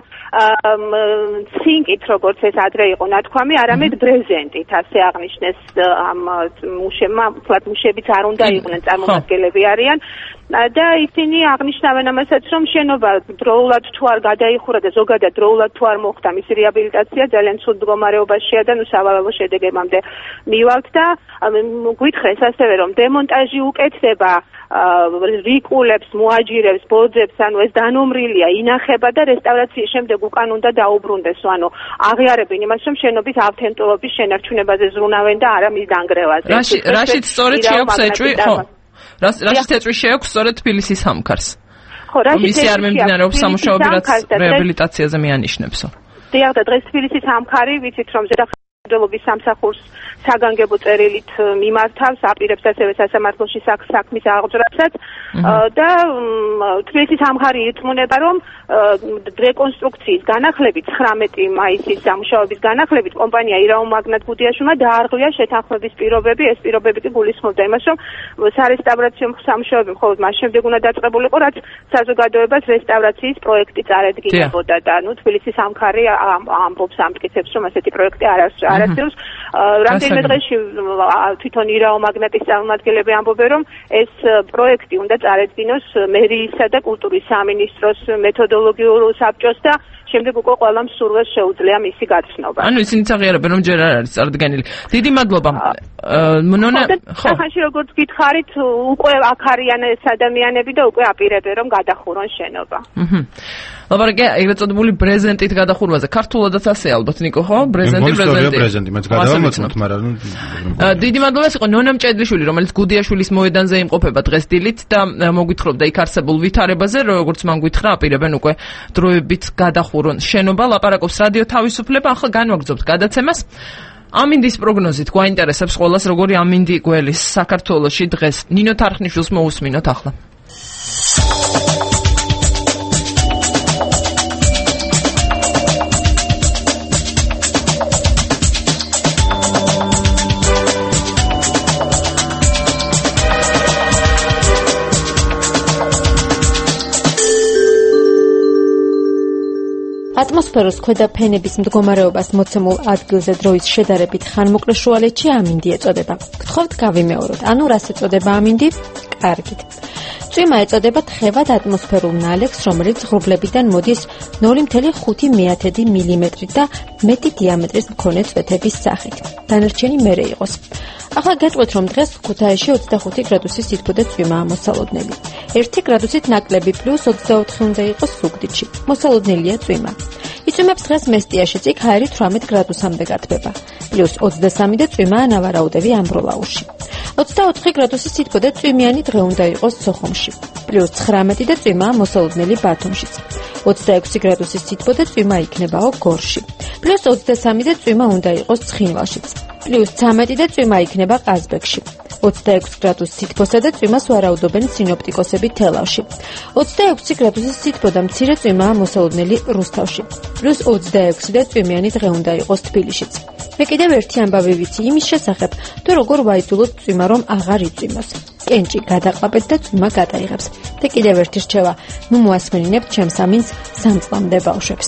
ცინკით, როგორც ეს ადრე იყო ნათქვამი, არამედ ბრეზენტით, ასე აღნიშნეს ამ მუშებმა, თუმცა მუშებიც არ უნდა იყვნენ, წარმომადგენლები არიან. და ისინი აღნიშნავენ ამასაც, რომ შენობა დროულად თუ არ გადაიხურა და ზოგადად დროულად თუ არ მოხდა მისი რეაბილიტაცია, ძალიან ცუდ მდგომარეობაშია და სავალალო შედეგებამდე მივალთ და გვითხრეს ასევე, რომ დემონტაჟი უკეთდება, რიკულებს, მოაჯირებს, ბოძებს, ანუ ეს დანომრილია, ინახება და რესტავრაციის შემდეგ უკან უნდა დაუბრუნდეს, ანუ აღიარებენ იმას, რომ შენობის ავთენტურობის შენარჩუნებაზე ზრუნავენ და არა მის დანგრევაზე. რაშიც სწორედ შეაქვს ეჭვი, ხო? რაშიც ეჭვი შეაქვს სწორედ თბილისის სამხარს? ხო, მისი არ მიმდინარეობს სამუშაოები, რაც რეაბილიტაციაზე მიანიშნებსო. დიახ, და დღეს თბილისის სამხარი ვიცით, რომ ზედახარჯველობის სამსახურს საგანგებო წერილით მიმართავს, აპირებს ასევე სასამართლოში საქმის აღძვრასაც და თბილისის სამხარი ირწმუნება, რომ რეკონსტრუქციის განახლებით 19 მაისის სამუშაოების განახლებით კომპანია ირაო მაგნატ გუდიაშვილმა დაარღვია შეთანხმების პირობები, ეს პირობები კი გულისხმობდა იმას, რომ სარესტავრაციო სამუშაოები მხოლოდ მას შემდეგ უნდა დაწყებულიყო, რაც საზოგადოებას რესტავრაციის პროექტი წარედგინებოდა და თბილისის სამხარი ამბობს, ამტკიცებს, რომ ასეთი პროექტი არ არსებობს. რამდენიმე დღეში თვითონ ირაო მაგნატის წარმომადგენლები ამბობენ, რომ ეს პროექტი უნდა წარედგინოს მერიისა და კულტურის სამინისტროს მეთოდოლოგიურ საბჭოს და შემდეგ უკვე ყველამ სურვილს შეუძლია მისი გაცნობა. ანუ ისინი აღიარებენ, რომ ჯერ არ არის წარდგენილი. დიდი მადლობა. ნონა, ხო. ახლა როგორც გითხარით, უკვე აქ არიან ეს ადამიანები და უკვე აპირებენ, რომ გადახურონ შენობა. ლაპარაკია ეგრეთწოდებული ბრეზენტით გადახურვაზე. ქართულადაც ასე ალბათ ნიკო, ხო? ბრეზენტი, მეც გადავამოწმოთ, მაგრამ დიდი მადლობა იყო ნონა მჭედლიშვილი, რომელიც გუდიაშვილის მოედანზე იმყოფება დღეს დილით და მოგვითხრობდა იქ არსებულ ვითარებაზე, როგორც მან გითხრა, აპირებენ უკვე დროებით გადახურონ შენობა. ლაპარაკობს რადიო თავისუფლება, ახლა განვაგრძობთ გადაცემას. ამინდის პროგნოზით გვაინტერესებს ყველას, როგორი ამინდი გველის საქართველოში დღეს. ნინო თარხნიშვილს მოусმინოთ ახლა. ატმოსფეროს ქვედა ფენების მდგომარეობას მოცემულ ადგილზე დროის შედარებით ხანმოკლე შუალედში ამინდი ეწოდება. გთხოვთ გავიმეოროთ, ანუ რას ეწოდება ამინდი? კარგით. წვიმა ეწოდება თხევად ატმოსფერულ ნალექს, რომელიც ღრუბლებიდან მოდის 0.5 მილიმეტრით და მეტი დიამეტრის მქონე წვეთების სახით. დანარჩენი მერე იყოს. ახლა გეტყვით, რომ დღეს ქუთაისში 25 გრადუსის სითბო და წვიმაა მოსალოდნელი. 1 გრადუსით ნაკლები პლუს 24 უნდა იყოს ზუგდიდში. მოსალოდნელია წვიმა. იწვიმებს დღეს მესტიაში, იქ ჰაერი 18 გრადუსამდე გათბება. პლუს 23 და წვიმაა ნავარაუდევი ამბროლაურში. 24 გრადუსის სითბო და წვიმიანი დღე უნდა იყოს სოხუმში. პლუს 19 და წვიმაა მოსალოდნელი ბათუმშიც. 26 გრადუსის სითბო და წვიმა იქნებაო გორში. პლუს 23 და წვიმა უნდა იყოს ცხინვალშიც. პლუს 13 და წვიმა იქნება ყაზბეგში. 26 გრადუსის სითბოსა და წვიმას ვარაუდობენ სინოპტიკოსები თელავში. 26 გრადუსის სითბო და მცირე წვიმაა მოსალოდნელი რუსთავში. პლუს 26 და წვიმიანი დღე უნდა იყოს თბილისშიც. მე კიდევ ერთი ამბავი ვიცი იმის შესახებ, თუ როგორ ვაიძულოთ წვიმა რომ აღარ იწვიმოს. კენჭი გადაყლაპეთ და წვიმა გადაიღებს. და კიდევ ერთი რჩევა, ნუ მოასმენინებთ ჩემს ამინს სამწლამდე ბავშვებს.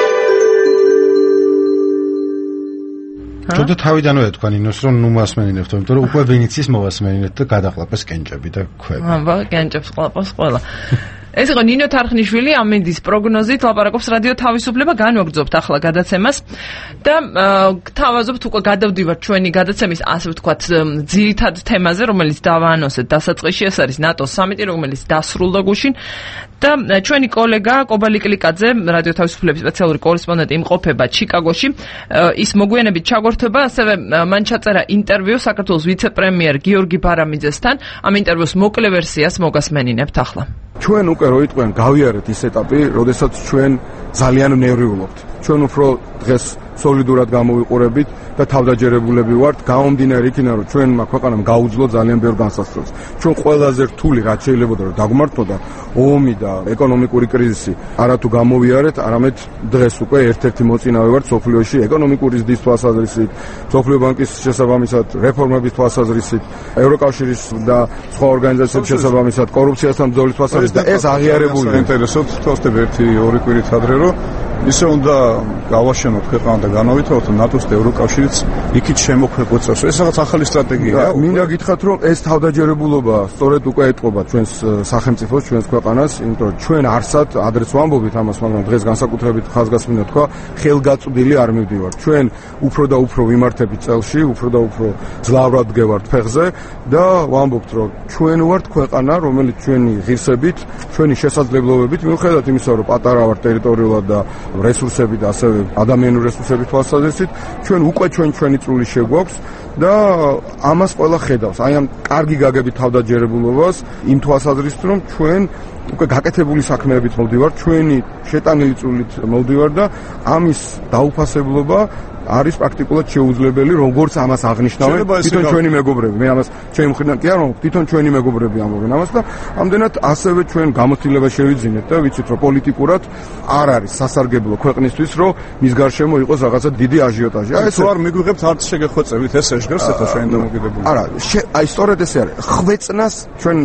ჯობდა თავიდანვე თქვა ნინოს რომ ნუ მოასმენინებთ, იმიტომ რომ უკვე ვინიცის მოასმენინებთ და გადაყლაპეს კენჭები და ქვები. აბა, კენჭებს ყლაპოს ყველა. ეს იყო ნინო თარხნიშვილი, ამინდის პროგნოზით ლაპარაკობს რადიო თავისუფლება, განვაგრძობთ ახლა გადაცემას და გთავაზობთ უკვე გადავდივართ ჩვენი გადაცემის ასე ვთქვათ ძირითად თემაზე, რომელიც დავაანონსეთ დასაწყისში, ეს არის ნატოს სამიტი, რომელიც დასრულდა გუშინ და ჩვენი კოლეგა კობალი კლიკაძე, რადიო თავისუფლების სპეციალური კორესპონდენტი იმყოფება ჩიკაგოში. ის მოგვიანებით ჩაგვერთვება, ასევე მან ჩაწერა ინტერვიუ საქართველოს ვიცე-პრემიერ გიორგი ბარამიძესთან. ამ ინტერვიუს მოკლე ვერსიას მოგასმენინებთ ახლა. ჩვენ უკვე როიტყვენ გავიარეთ ის ეტაპი, როდესაც ჩვენ ძალიან ნერვიულობთ. ჩვენ უფრო დღეს სოლიდურად გამოვიყურებით და თავდაჯერებულები ვართ, გამომდინარე იქიდან, რომ ჩვენმა ქვეყანამ გაუძლო ძალიან ბევრ განსასწრებს. ჩვენ ყველაზე რთული რაც შეიძლება რომ დაგმართოთ ომი და ეკონომიკური კრიზისი არათუ გამოვიარეთ, არამედ დღეს უკვე ერთ-ერთი მოწინავე ვართ სოფლიოში ეკონომიკური ზრდის თვალსაზრისით, სოფლიო ბანკის შესაბამისად, რეფორმების თვალსაზრისით, ევროკავშირის და სხვა ორგანიზაციების შესაბამისად, კორუფციასთან ბრძოლის თვალსაზრისით და ეს აღიარებულია. საინტერესოდ თვალსებ 1-2 კვირით ადრე რომ ისე უნდა გავაშენოთ ქვეყანა და განავითაროთ ნატოს და ევროკავშირის იქით შემოგვეწევს. ეს რაღაც ახალი სტრატეგიაა. მინდა გითხრათ რომ ეს თავდაჯერებულობა სწორედ უკვე ეტყობა ჩვენს სახელმწიფოს, ჩვენს ქვეყანას, იმიტომ რომ ჩვენ არსად ადრეც ვამბობთ ამას, მაგრამ დღეს განსაკუთრებით ხაზგასმინა თქვა, ხელგაწვდილი არ მივდივართ. ჩვენ უფრო და უფრო ვიმართებით წელში, უფრო და უფრო ძლავრად გევართ ფეხზე და ვამბობთ რომ ჩვენ ვართ ქვეყანა, რომელიც ჩვენი ღირსებით, ჩვენი შესაძლებლობებით, მიუხედავად იმისა, რომ პატარა ვართ ტერიტორიულად და რესურსები და ასევე ადამიანური რესურსები თვალსაზრისით, ჩვენ უკვე ჩვენი წვლილი შეგვაქვს და ამას ყველა ხედავს. აი ამ კარგი გაგებით თავდაჯერებულობას იმ თვალსაზრისით, რომ ჩვენ უკვე გაკეთებული საქმეებით მოვდივართ, ჩვენი შეტანილი წვლილით მოვდივართ და ამის დაუფასებლობა არის პრაქტიკულად შეუძლებელი, როგორც ამას აღნიშნავენ თვითონ ჩვენი მეგობრები. მე ამას ჩემი მხრიდან კი არ ვამბობ, თვითონ ჩვენი მეგობრები ამბობენ ამას და ამდენად ასევე ჩვენ გამოცდილება შევიძინეთ და ვიცით, რომ პოლიტიკურად არ არის სასარგებლო ქვეყნისთვის, რომ მის გარშემო იყოს რაღაცა დიდი აჟიოტაჟი. აი ეს არ მიგვიღებთ არც შეგეხვეწებით, ეს ეშგერს ეხა ჩვენ დამოკიდებულება. არა, აი სწორედ ესე არის. ხვეწნას ჩვენ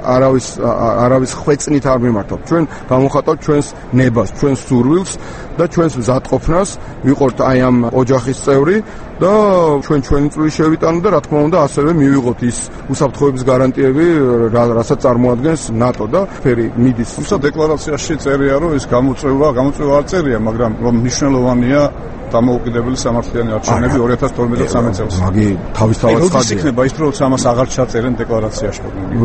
არავის ხვეწნით არ მიმართავთ. ჩვენ გამოვხატავთ ჩვენს ნებას, ჩვენს სურვილს და ჩვენს მზადყოფნას, ვიყოთ აი ამ ოჯახის წევრი და ჩვენი წვლილი შევიტანოთ და რა თქმა უნდა ასევე მივიღოთ ის უსაფრთხოების გარანტიები, რასაც წარმოადგენს ნატო და ფერი მიდის. თუმცა დეკლარაციაში წერია, რომ ეს გამოწვევა არ წერია, მაგრამ რომ მნიშვნელოვანია დამოუკიდებელი სამართლიანი არჩევნები 2012 წელს. მაგი თავისთავად ხადია. ეს იქნება ის, რომ ამას აღარ ჩაწერენ დეკლარაციაში.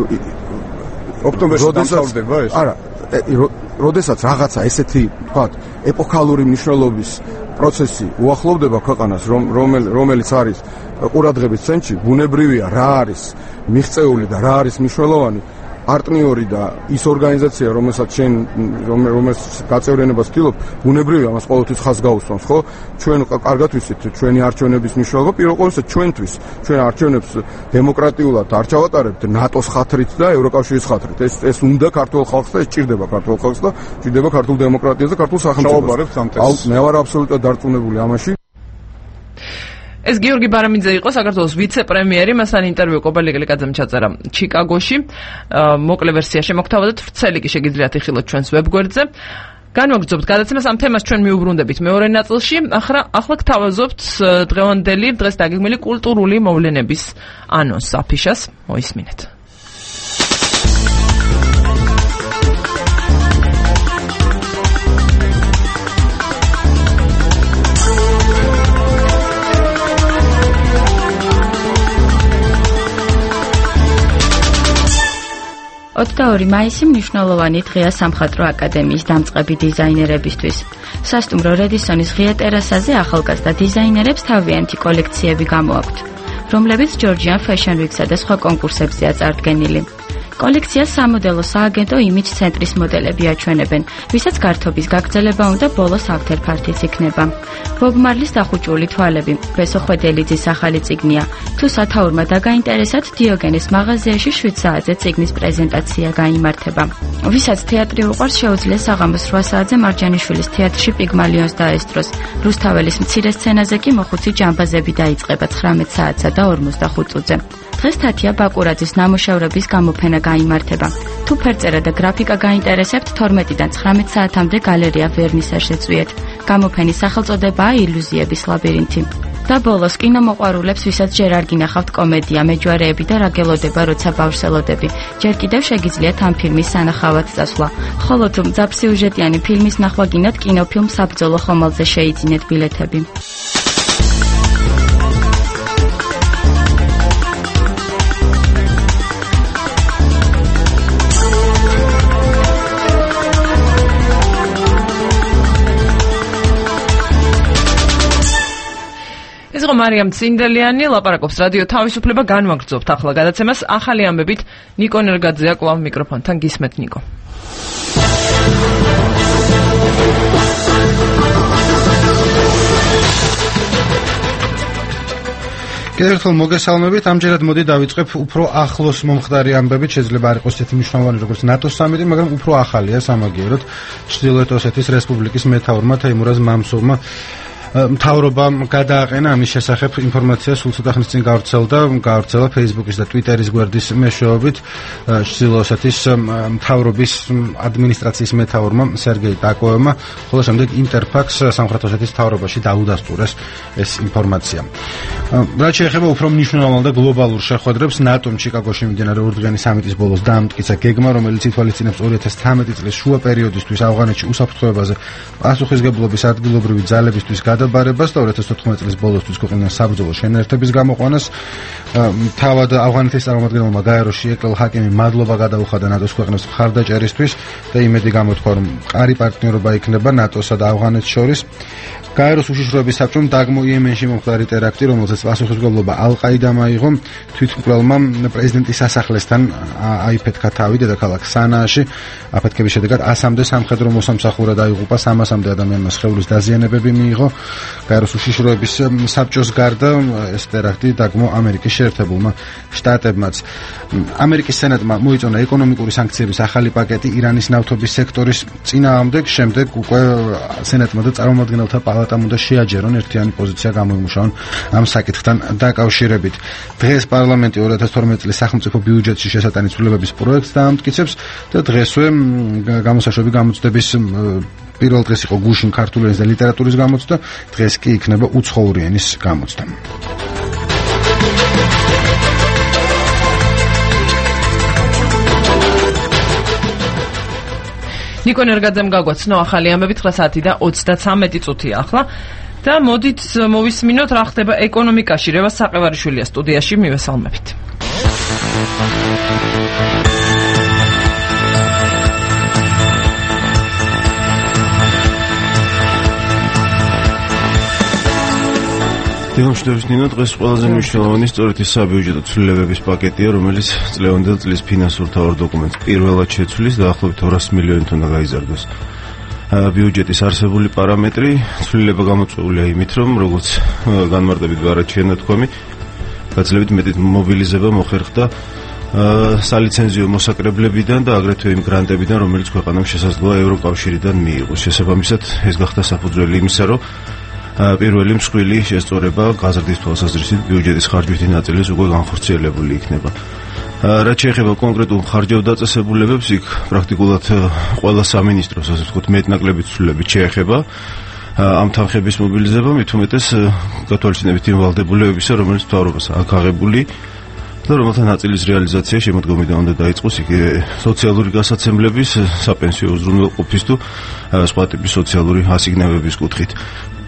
ოქტომბერში დამთავრდება ეს? არა, როდესაც რაღაცა ესეთი, თქვათ, ეპოქალური მნიშვნელობის პროცესი უახლოვდება ქვეყანას, რომელიც არის ყურადღების ცენტრში, ბუნებრივია რა არის მიღწეული და რა არის მნიშვნელოვანი, პარტნიორი და ის ორგანიზაცია, რომელსაც გაწევრიანებას ვთილობ, ბუნებრივია მას ყოველთვის ხაზს გაუსვამს, ხო? ჩვენ კარგად ვიცით ჩვენი არჩევნების მნიშვნელობა, პირველ ყოვლისა ჩვენთვის, ჩვენ არჩევნებს დემოკრატიულად არ ჩავატარებთ ნატოს ხათრით და ევროკავშირის ხათრით. ეს უნდა ქართულ ხალხს და ეს ჭირდება ქართულ ხალხს და ჭირდება ქართულ დემოკრატიას და ქართულ სახელმწიფოს. მე ვარ აბსოლუტურად დარწმუნებული ამაში. ეს გიორგი ბარამიძე იყო საქართველოს ვიცე-პრემიერი, მასთან ინტერვიუ კობალი კლიკაძემ ჩაწერა ჩიკაგოში. მოკლე ვერსია შემოგთავაზეთ, ვრცელი კი შეგიძლიათ იხილოთ ჩვენს ვებგვერდზე. განვაგრძობთ გადაცემას, ამ თემას ჩვენ მიუბრუნდებით მეორე ნაწილში. ახლა გთავაზობთ დღევანდელი, დღეს დაგეგმილი კულტურული მოვლენების ანონსს, აფიშას, მოისმინეთ. 22 მაისი მნიშვნელოვანი დღეა სამხატვრო აკადემიის დამწყები დიზაინერებისთვის. სასტუმრო რედისონის ღია ტერასაზე ახალგაზრდა დიზაინერებს თავიანთი კოლექციები გამოაქვთ, რომლებიც Georgian Fashion Week-სა და სხვა კონკურსებზეა წარდგენილი. კოლექციას სამოდელო სააგენტო იმიჯ ცენტრის მოდელები აჩვენებენ, ვისაც გართობის გაგრძელება უნდა ბოლოს ავთერფართიც იქნება. ბობ მარლის დახუჭული თვალები, ბესო ხვედელიძის ახალი წიგნია. თუ სათაურმა დაგაინტერესათ, დიოგენეს მაღაზიაში 7 საათზე წიგნის პრეზენტაცია გაიმართება. ვისაც თეატრი უყვარს, შეუძლია საღამოს 8 საათზე მარჯანიშვილის თეატრში პიგმალიონს დაესწროს. რუსთაველის მცირე სცენაზე კი მოხუცი ჯამბაზები დაიწყება 19 საათსა და 45 წუთზე. დღეს თათია ბაკურაძის ნამუშევრების გამოფენა გაიმართება. თუ ფერწერა და გრაფიკა გაინტერესებთ, 12-დან 19 საათამდე გალერეა ვერნისაჟზე წვიეთ. გამოფენის სახელწოდებაა ილუზიების ლაბირინთი. და ბოლოს კინომოყვარულებს, ვისაც ჯერ არ გინახავთ კომედია, მეჯვარეები და რა გელოდება, როცა ბავშვსელოდები. ჯერ კიდევ შეგიძლიათ ამ ფილმის სანახავად წასვლა. ხოლო თუ მძაფსიუჟეტიანი ფილმის ნახვა გინდათ, კინოფილმ საბრძოლო ხომალდზე შეიძინეთ ბილეთები. მარიამ ცინდელიანი ლაპარაკობს რადიო თავისუფლება განვაგრძობთ ახლა გადაცემას ახალი ამბებით ნიკო ნერგაძეა კვლავ მიკროფონთან გისმენთ ნიკო კიდევ ერთხელ მოგესალმებით ამჯერად მოდი დავიწყებ უფრო ახლოს მომხდარი ამბებით შეიძლება არ იყოს ისეთი მნიშვნელოვანი როგორც ნატოს სამიტი მაგრამ უფრო ახალია სამაგიეროდ ჩრდილოეთ ოსეთის რესპუბლიკის მეთაურმა თეიმურაზ მამსურმა მთავრობამ გადააყენა ამის შესახებ ინფორმაცია სულ ცოტა ხნის წინ გავრცელა Facebook-ის და Twitter-ის გვერდის მეშვეობით ჩრდილო-ოსეთის მთავრობის ადმინისტრაციის მეთაურმა სერგეი ტაკოევმა, ხოლო შემდეგ Interfax სამხრეთ-ოსეთის მთავრობაში დაუდასტურეს ეს ინფორმაცია. რაც შეეხება უფრო მნიშვნელოვან და გლობალურ შეხვედრებს, ნატომ ჩიკაგოში მიმდინარე ორდღიანი სამიტის ბოლოს დაამტკიცა გეგმა, რომელიც ითვალისწინებს 2013 წლის შუა პერიოდისთვის ავღანეთში უსაფრთხოებაზე პასუხისგებლობის ადგილობრივი ძალებისთვის გადაბარებას და 2014 წლის ბოლოსთვის ქვეყნიდან საბრძოლო შენერთების გამოყვანას. თავად ავღანეთის წარმომადგენელმა გაეროში ეკლ ჰაკემი მადლობა გადაუხადა ნატოს ქვეყნებს მხარდაჭერისთვის და იმედი გამოთქვა, რომ მყარი პარტნიორობა იქნება ნატოსა და ავღანეთს შორის. გაეროს უშიშროების საბჭომ დაგმო იემენში მომხდარი ტერაქტი, რომელზეც პასუხისმგებლობა ალ-ყაიდამ აიღო, თვითმკვლელმა პრეზიდენტის სასახლესთან აიფეთქა თავი დედაქალაქ სანააში. აფეთქების შედეგად 100-მდე სამხედრო მოსამსახურე დაიღუპა, 300-მდე ადამიანმა სხეულის დაზიანებები მიიღო. გაეროს უშიშროების საბჭოს გარდა ეს ტერაქტი დაგმო ამერიკის შეერთებულმა შტატებმაც. ამერიკის სენატმა მოიწონა ეკონომიკური სანქციების ახალი პაკეტი ირანის ნავთობის სექტორის წინააღმდეგ, შემდეგ უკვე სენატმა და წარმომადგენელთა პალატამ უნდა შეაჯერონ ერთიანი პოზიცია გამოიმუშაონ ამ საკითხთან დაკავშირებით. დღეს პარლამენტი 2012 წლის სახელმწიფო ბიუჯეტში შესატანი ცვლილებების პროექტს დაამტკიცებს და დღესვე გამოსაშვები გამოცდების პირველ დღეს იყო გუშინ ქართული ენის და ლიტერატურის გამოცდა, დღეს კი იქნება უცხოური ენის გამოცდა. ნიკო ნერგაძემ გაგვაცნო ახალი ამბები 9 საათი და 33 წუთია ახლა და მოდით მოვისმინოთ რა ხდება ეკონომიკაში. რევას საყევარიშვილია სტუდიაში, მივესალმებით. დილამშვიდობის ნინო, დღეს ყველაზე მნიშვნელოვანი სწორედ ის საბიუჯეტო ცვლილებების პაკეტია, რომელიც წლევანდელ წლის ფინანსურ თავარ დოკუმენტს პირველად შეცვლის და ახლობით 200 მილიონით უნდა გაიზარდოს. ბიუჯეტის არსებული პარამეტრი ცვლილება გამოწვეულია იმით, რომ როგორც განმარტებით ვარაჩია ნათქვამი, გაცილებით მეტი მობილიზება მოხერხდა სალიცენზიო მოსაკრებლებიდან და აგრეთვე იმ გრანტებიდან, რომელიც ქვეყანამ შესაძლოა ევროკავშირიდან მიიღოს. შესაბამისად, ეს გახდა საფუძველი იმისა, რომ პირველი მსხვილი შესწორება გაზრდის თვალსაზრისით ბიუჯეტის ხარჯვითი ნაწილის უკვე განხორციელებული იქნება. რაც შეეხება კონკრეტულ ხარჯავ დაწესებულებებს, იქ პრაქტიკულად ყველა სამინისტროს, ასე ვთქვათ, მეტნაკლებით ცვლილებით შეეხება ამ თანხების მობილიზება, მით უმეტეს გათვალისწინებით იმ ვალდებულებებისა, რომელიც მთავრობას აქვს აღებული და რომელთა ნაწილის რეალიზაცია შემოდგომიდან უნდა დაიწყოს იქ სოციალური გასაცემლების, საპენსიო უზრუნველყოფის თუ სხვა ტიპის სოციალური ასიგნებების კუთხით.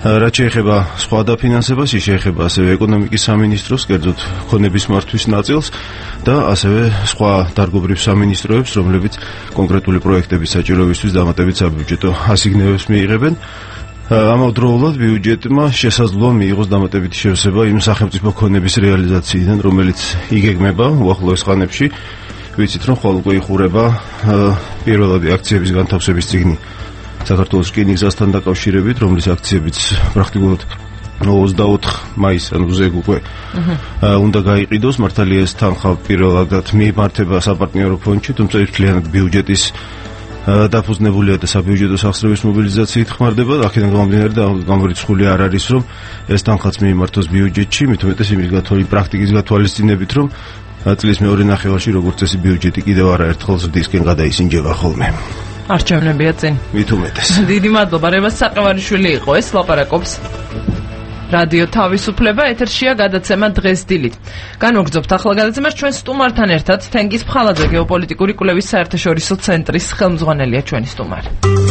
რაც შეეხება სხვა დაფინანსებას, ის შეეხება ასევე ეკონომიკის სამინისტროს, კერძოდ ქონების მართვის ნაწილს და ასევე სხვა დარგობრივ სამინისტროებს, რომლებიც კონკრეტული პროექტების საჭიროებისთვის დამატებით საბიუჯეტო ასიგნებებს მიიღებენ. ამავდროულად ბიუჯეტმა შესაძლოა მიიღოს დამატებითი შევსება იმ სახელმწიფო ქონების რეალიზაციიდან, რომელიც იგეგმება უახლოეს ხანებში. ვიცით, რომ ხვალ უკვე იხურება პირველადი აქციების განთავსების წიგნი საქართველოს რკინიგზასთან დაკავშირებით, რომლის აქციებიც პრაქტიკულად 24 მაისს, ანუ ზეგ უკვე უნდა გაიყიდოს. მართალია ეს თანხა პირველადად მიმართება საპარტნიორო ფონდში, თუმცა მთლიანად ბიუჯეტის დაფუძნებულია და საბიუჯეტო სახსრების მობილიზაციით ხმარდება. აქედან გამომდინარე და გამორიცხული არ არის, რომ ეს თანხაც მიმართოს ბიუჯეტში, მით უმეტეს იმის პრაქტიკის გათვალისწინებით, რომ წლის მეორე ნახევარში როგორც წესი ბიუჯეტი კიდევ არაერთხელ ზრდისკენ გადაისინჯება ხოლმე. არჩევნებია წინ. მით უმეტეს. დიდი მადლობა, რევას საყევარიშვილი იყო ეს ლაპარაკობს. რადიო თავისუფლება ეთერშია გადაცემა დღეს დილით. განვაგრძობთ ახლა გადაცემას ჩვენ სტუმართან ერთად. თენგიზ ფხალაძე გეოპოლიტიკური კვლევის საერთაშორისო ცენტრის ხელმძღვანელია ჩვენი სტუმარი.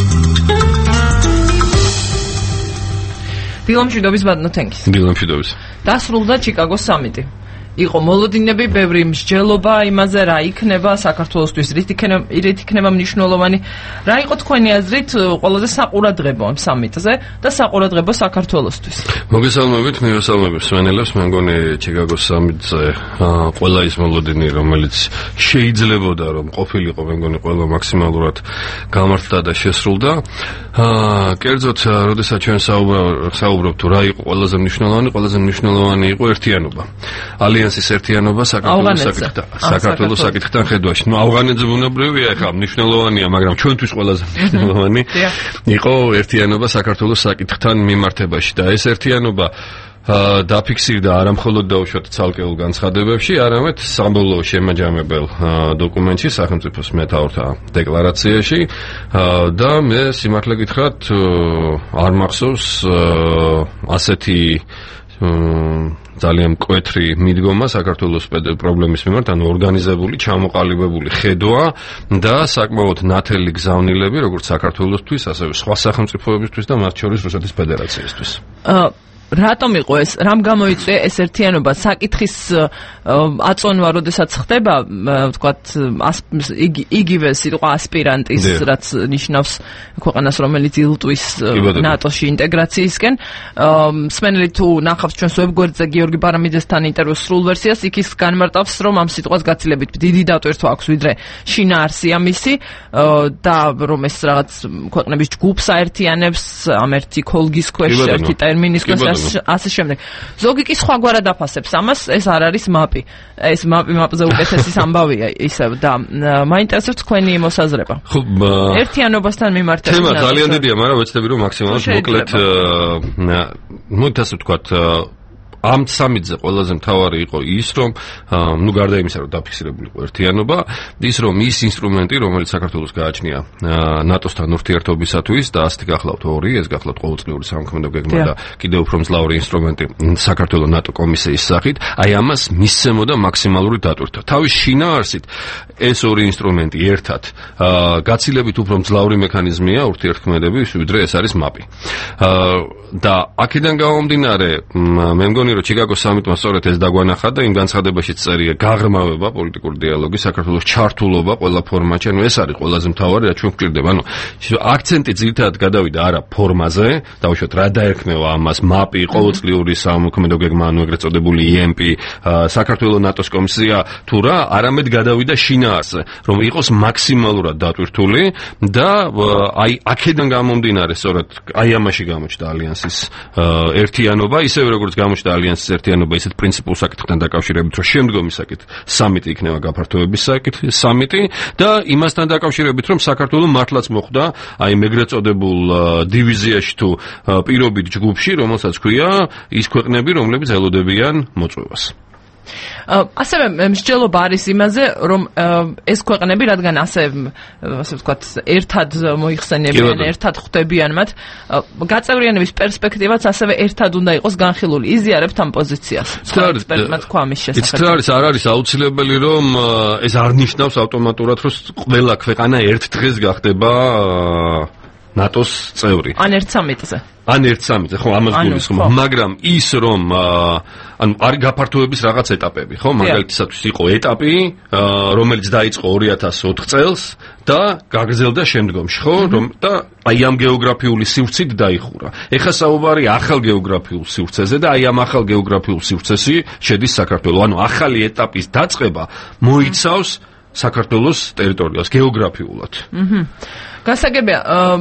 დილამშვიდობის ბატონო თენგიზ. დილამშვიდობის. დასრულდა ჩიკაგოს სამიტი. იყო მოლოდინები, ბევრი მსჯელობა იმაზე, რა იქნება საქართველოსთვის, რით იქნება მნიშვნელოვანი. რა იყო თქვენი აზრით ყველაზე საყურადღებო ამ სამიტზე და საყურადღებო საქართველოსთვის? მოგესალმებით, მივესალმებით მსმენელებს. მე მგონი ჩიკაგოს სამიტზე ყველა ის მოლოდინი, რომელიც შეიძლებოდა რომ ყოფილიყო, მე მგონი ყველა მაქსიმალურად გამართდა და შესრულდა. კერძოდ, როდესაც ჩვენ საუბრობთ რა იყო ყველაზე მნიშვნელოვანი, ყველაზე მნიშვნელოვანი იყო ერთიანობა. ალიანსის ერთიანობა საქართველოს საკითხთან ხედვაში. ნუ ავღანეთზე ბუნებრივია, ეხლა მნიშვნელოვანია, მაგრამ ჩვენთვის ყველაზე მნიშვნელოვანი იყო ერთიანობა საქართველოს საკითხთან მიმართებაში და ეს ერთიანობა დაფიქსირდა არა მხოლოდ დაუშვათ ცალკეულ განცხადებებში, არამედ საბოლოო შემაჯამებელ დოკუმენტში, სახელმწიფოს მეთაურთა დეკლარაციაში და მე სიმართლე გითხრათ არ მახსოვს ასეთი ძალიან მკვეთრი მიდგომა საქართველოს პრობლემის მიმართ, ანუ ორგანიზებული, ჩამოყალიბებული ხედვა და საკმაოდ ნათელი გზავნილები, როგორც საქართველოსთვის, ასევე სხვა სახელმწიფოებისთვის და მათ შორის რუსეთის ფედერაციისთვის. რატომ იყო ეს? რამ გამოიწვია ეს ერთიანობა? საკითხის აწონვა, როდესაც ხდება, ვთქვათ, იგივე სიტყვა ასპირანტის, რაც ნიშნავს ქვეყანას, რომელიც ილტვის ნატოში ინტეგრაციისკენ. მსმენელი თუ ნახავს ჩვენს ვებგვერდზე გიორგი ბარამიძესთან ინტერვიუს სრულ ვერსიას, იქ ის განმარტავს, რომ ამ სიტყვას გაცილებით დიდი დატვირთვა აქვს, ვიდრე შინაარსია მისი და რომ ეს რაღაც ქვეყნების ჯგუფს აერთიანებს, ამ ერთი ქოლგის ქვეშ, ერთი ტერმინის ქვეშ ასე შემდეგ. ზოგი კი სხვაგვარად აფასებს ამას, ეს არ არის მაპი. ეს მაპზე უკეთესის ამბავია ისევ და მაინტერესებს თქვენი მოსაზრება. ერთიანობასთან მიმართებით. თემა ძალიან დიდია, მაგრამ ვეცდები რომ მაქსიმალურად მოკლედ მოით ასე ვთქვათ ამ სამიტზე ყველაზე მთავარი იყო ის, რომ ნუ გარდა იმისა, რომ დაფიქსირებული იყო ერთიანობა, ის რომ ის ინსტრუმენტი, რომელიც საქართველოს გააჩნია ნატოსთან ურთიერთობისათვის და ასეთი გახლავთ ორი, ეს გახლავთ ყოველწლიური სამოქმედო გეგმა და კიდევ უფრო მძლავრი ინსტრუმენტი საქართველოს ნატო კომისიის სახით, აი ამას მისცემოდა მაქსიმალური დატვირთვა. თავის შინაარსით ეს ორი ინსტრუმენტი ერთად გაცილებით უფრო მძლავრი მექანიზმია ურთიერთქმედების, ვიდრე ეს არის მაპი. და აქედან გამომდინარე, მე მგონი რომ ჩიკაგოს სამიტმა სწორედ ეს დაგვანახა და იმ განცხადებაშიც წერია გაღრმავება პოლიტიკური დიალოგი, საქართველოს ჩართულობა ყველა ფორმატში, ანუ ეს არის ყველაზე მთავარი, რაც ჩვენ გვჭირდება. ანუ აქცენტი ძირითადად გადავიდა არა ფორმაზე, დავუშვათ რა დაერქმევა ამას მაპი, ყოველწლიური სამოქმედო გეგმა, ანუ ეგრეთ წოდებული EMP, საქართველოს ნატოს კომისია თუ რა, არამედ გადავიდა შინაარსზე, რომ იყოს მაქსიმალურად დატვირთული და აი აქედან გამომდინარე სწორედ აი ამაში გამოჩნდა ალიანსის ერთიანობა, ისევე როგორც გამოჩნდა ალიანსის ერთიანობა ისეთ პრინციპულ საკითხთან დაკავშირებით, რომ შემდგომი სამიტი იქნება გაფართოების სამიტი და იმასთან დაკავშირებით, რომ საქართველოს მართლაც მოხვდა აი ეგრეთ წოდებულ დივიზიაში თუ პირობით ჯგუფში, რომელსაც ქვია ის ქვეყნები, რომლებიც ელოდებიან მოწვევას. ასევე მსჯელობა არის იმაზე, რომ ეს ქვეყნები, რადგან ასე ვთქვათ, ერთად მოიხსენებიან, ერთად ხვდებიან მათ, გაწევრიანების პერსპექტივაც ასევე ერთად უნდა იყოს განხილული. იზიარებთ ამ პოზიციას. ექსპერტმა თქვა ამის შესახებ. ეს არ არის აუცილებელი, რომ ეს არ ნიშნავს ავტომატურად, რომ ყველა ქვეყანა ერთ დღეს გახდება ნატოს წევრი. ან 1-3-ზე. ან 1-3-ზე, ხო, ამას გულისხმობ, მაგრამ ის რომ ანუ არის გაფართოების რაღაც ეტაპები, ხო? მაგალითად იყო ეტაპი, რომელიც დაიწყო 2004 წელს და გაგრძელდა შემდგომში, ხო? და აი ამ გეოგრაფიული სივრცით დაიხურა. ეხლა საუბარი ახალ გეოგრაფიულ სივრცეზე და აი ამ ახალ გეოგრაფიულ სივრცეში შედის საქართველო. ანუ ახალი ეტაპის დაწყება მოიცავს საქართველოს ტერიტორიას გეოგრაფიულად. გასაგებია,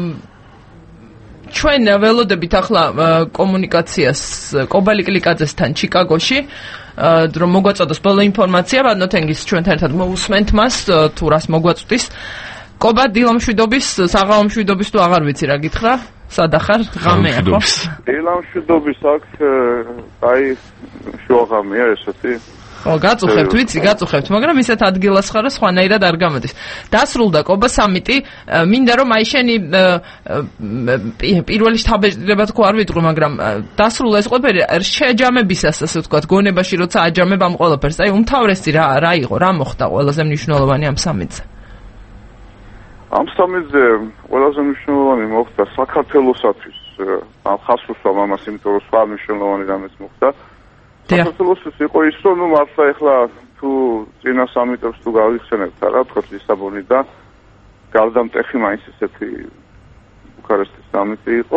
ჩვენ ველოდებით ახლა კომუნიკაციას კობალი კლიკაძესთან ჩიკაგოში, რომ მოგვაწოდოს ბოლო ინფორმაცია, ბადნოთენგის ჩვენთან ერთად მოусმენთ მას, თუ რას მოგვაწვდის. კობა დილამშვიდობის, საღამო მშვიდობის თუ აღარ ვიცი რა გითხრა? სად ახარ? ღამეა ხო? დილამშვიდობის აქ აი შუაღამეა ესეთი. ხო, გაწუხებთ, ვიცი, გაწუხებთ, მაგრამ ისეთ ადგილას ხარ, სხვანაირად არ გამოდის. დასრულდა კობა სამიტი, მინდა რომ აი შენი პირველი შთაბეჭდილება თქო არ ვიტყვი, მაგრამ დასრულდა ეს ყველაფერი შეჯამებისას, ასე ვთქვათ, გონებაში როცა აჯამებ ამ ყველაფერს, აი უმთავრესი რა იყო, რა მოხდა ყველაზე მნიშვნელოვანი ამ სამიტზე? ამ სამიტზე ყველაზე მნიშვნელოვანი მოხდა საქართველოსათვის, ხას უსვამ ამას, იმიტომ რომ სხვა მნიშვნელოვანი რამეც მოხდა. საქართველოსთვის იყო ის, რომ მართლა ეხლა თუ წინა სამიტებს თუ გავიხსენებთ რა, თქოს ლისაბონი და გარდამტეხი მაინც ესეთი ბუქარესტის სამიტი იყო.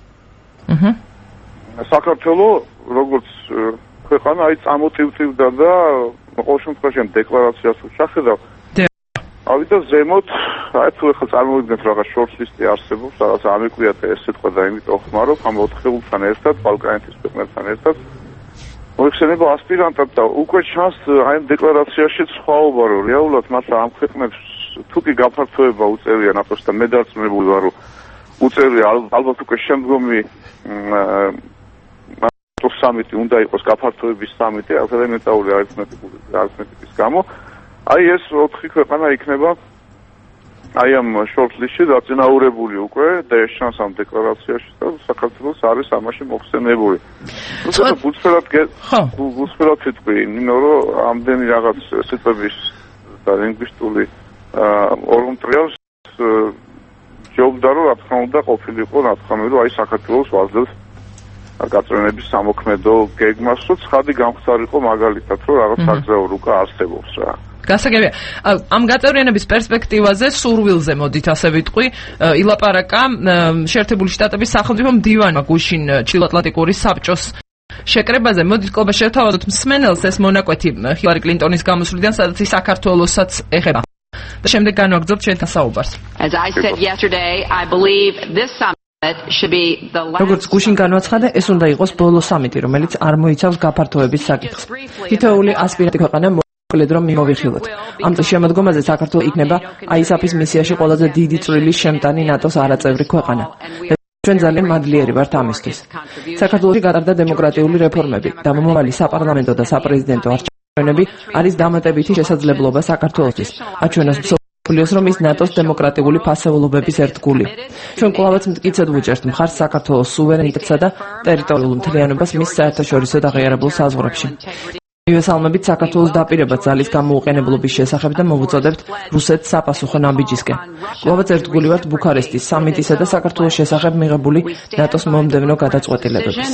საქართველო როგორც ქვეყანა აი წამოტივტივდა და ყოველ შემთხვევაში დეკლარაციას უჩახედავ. ავიდა ზემოთ, აი თუ ეხლა წარმოვიდგინეთ რაღაც შორტლისტი არსებობს, რაღაც ამიკვიათ ეს სიტყვა და იმიტომ ხმარობ ამ 4 ხელთან ერთად, ბალკანეთის ქვეყნებთან ერთად. მოიხსენება ასპირანტად და უკვე ჩანს აი ამ დეკლარაციაში სხვაობა, რომ რეალურად მართლა ამ ქვეყნებს თუ კი გაფართოება უწევია ნატოს და მე დარწმუნებული ვარ, რომ უწევია ალბათ უკვე შემდგომი ნატოს სამიტი უნდა იყოს გაფართოების სამიტი, ელემენტარული არითმეტიკის გამო. აი ეს 4 ქვეყანა იქნება აი ამ შორტლისტში დაწინაურებული უკვე და ეს ჩანს ამ დეკლარაციაში და საქართველოს არის ამაში მოხსენებული. თუმცა გულწრფელად ვიტყვი, ნინო, რომ ამდენი რაღაც სიტყვების და ლინგვისტური ორომტრიალს ჯობდა რომ რა თქმა უნდა ყოფილიყო ნათქვამი, რომ აი საქართველოს ვაძლევს გაწევრიანების სამოქმედო გეგმას, რომ ცხადი გამხდარიყო მაგალითად, რომ რაღაც საგზაო რუკა არსებობს რა. გასაგებია, ამ გაწევრიანების პერსპექტივაზე სურვილზე მოდით ასე ვიტყვი, ილაპარაკა შეერთებული შტატების სახელმწიფო მდივანმა გუშინ ჩრდილოატლანტიკური საბჭოს შეკრებაზე. მოდით კობა შევთავაზოთ მსმენელს ეს მონაკვეთი ჰილარი კლინტონის გამოსვლიდან, სადაც ის საქართველოსაც ეხება. და შემდეგ განვაგრძობთ ჩვენთან საუბარს. როგორც გუშინ განაცხადა, ეს უნდა იყოს ბოლო სამიტი, რომელიც არ მოიცავს გაფართოების საკითხს. თითოეული ასპირანტი ქვეყანა მოკლედ რომ მიმოვიხილოთ. ამ წლის შემოდგომაზე საქართველო იქნება ISAF-ის მისიაში ყველაზე დიდი წვლილი შემტანი ნატოს არაწევრი ქვეყანა. ჩვენ ძალიან მადლიერი ვართ ამისთვის. საქართველოში გატარდა დემოკრატიული რეფორმები და მომავალი საპარლამენტო და საპრეზიდენტო არჩევნები არის დამატებითი შესაძლებლობა საქართველოსთვის. აჩვენოს მსოფლიოს, რომ ის ნატოს დემოკრატიული ფასეულობების ერთგული. ჩვენ კვლავაც მტკიცედ ვუჭერთ მხარს საქართველოს სუვერენიტეტსა და ტერიტორიულ მთლიანობას მის საერთაშორისო აღიარებულ საზღვრებში. მივესალმებით საქართველოს დაპირება ძალის გამოუყენებლობის შესახებ და მოვუწოდებთ რუსეთს საპასუხო ნაბიჯისკენ. კვლავაც ერთგული ვართ ბუქარესტის სამიტისა და საქართველოს შესახებ მიღებული ნატოს მომდევნო გადაწყვეტილებების.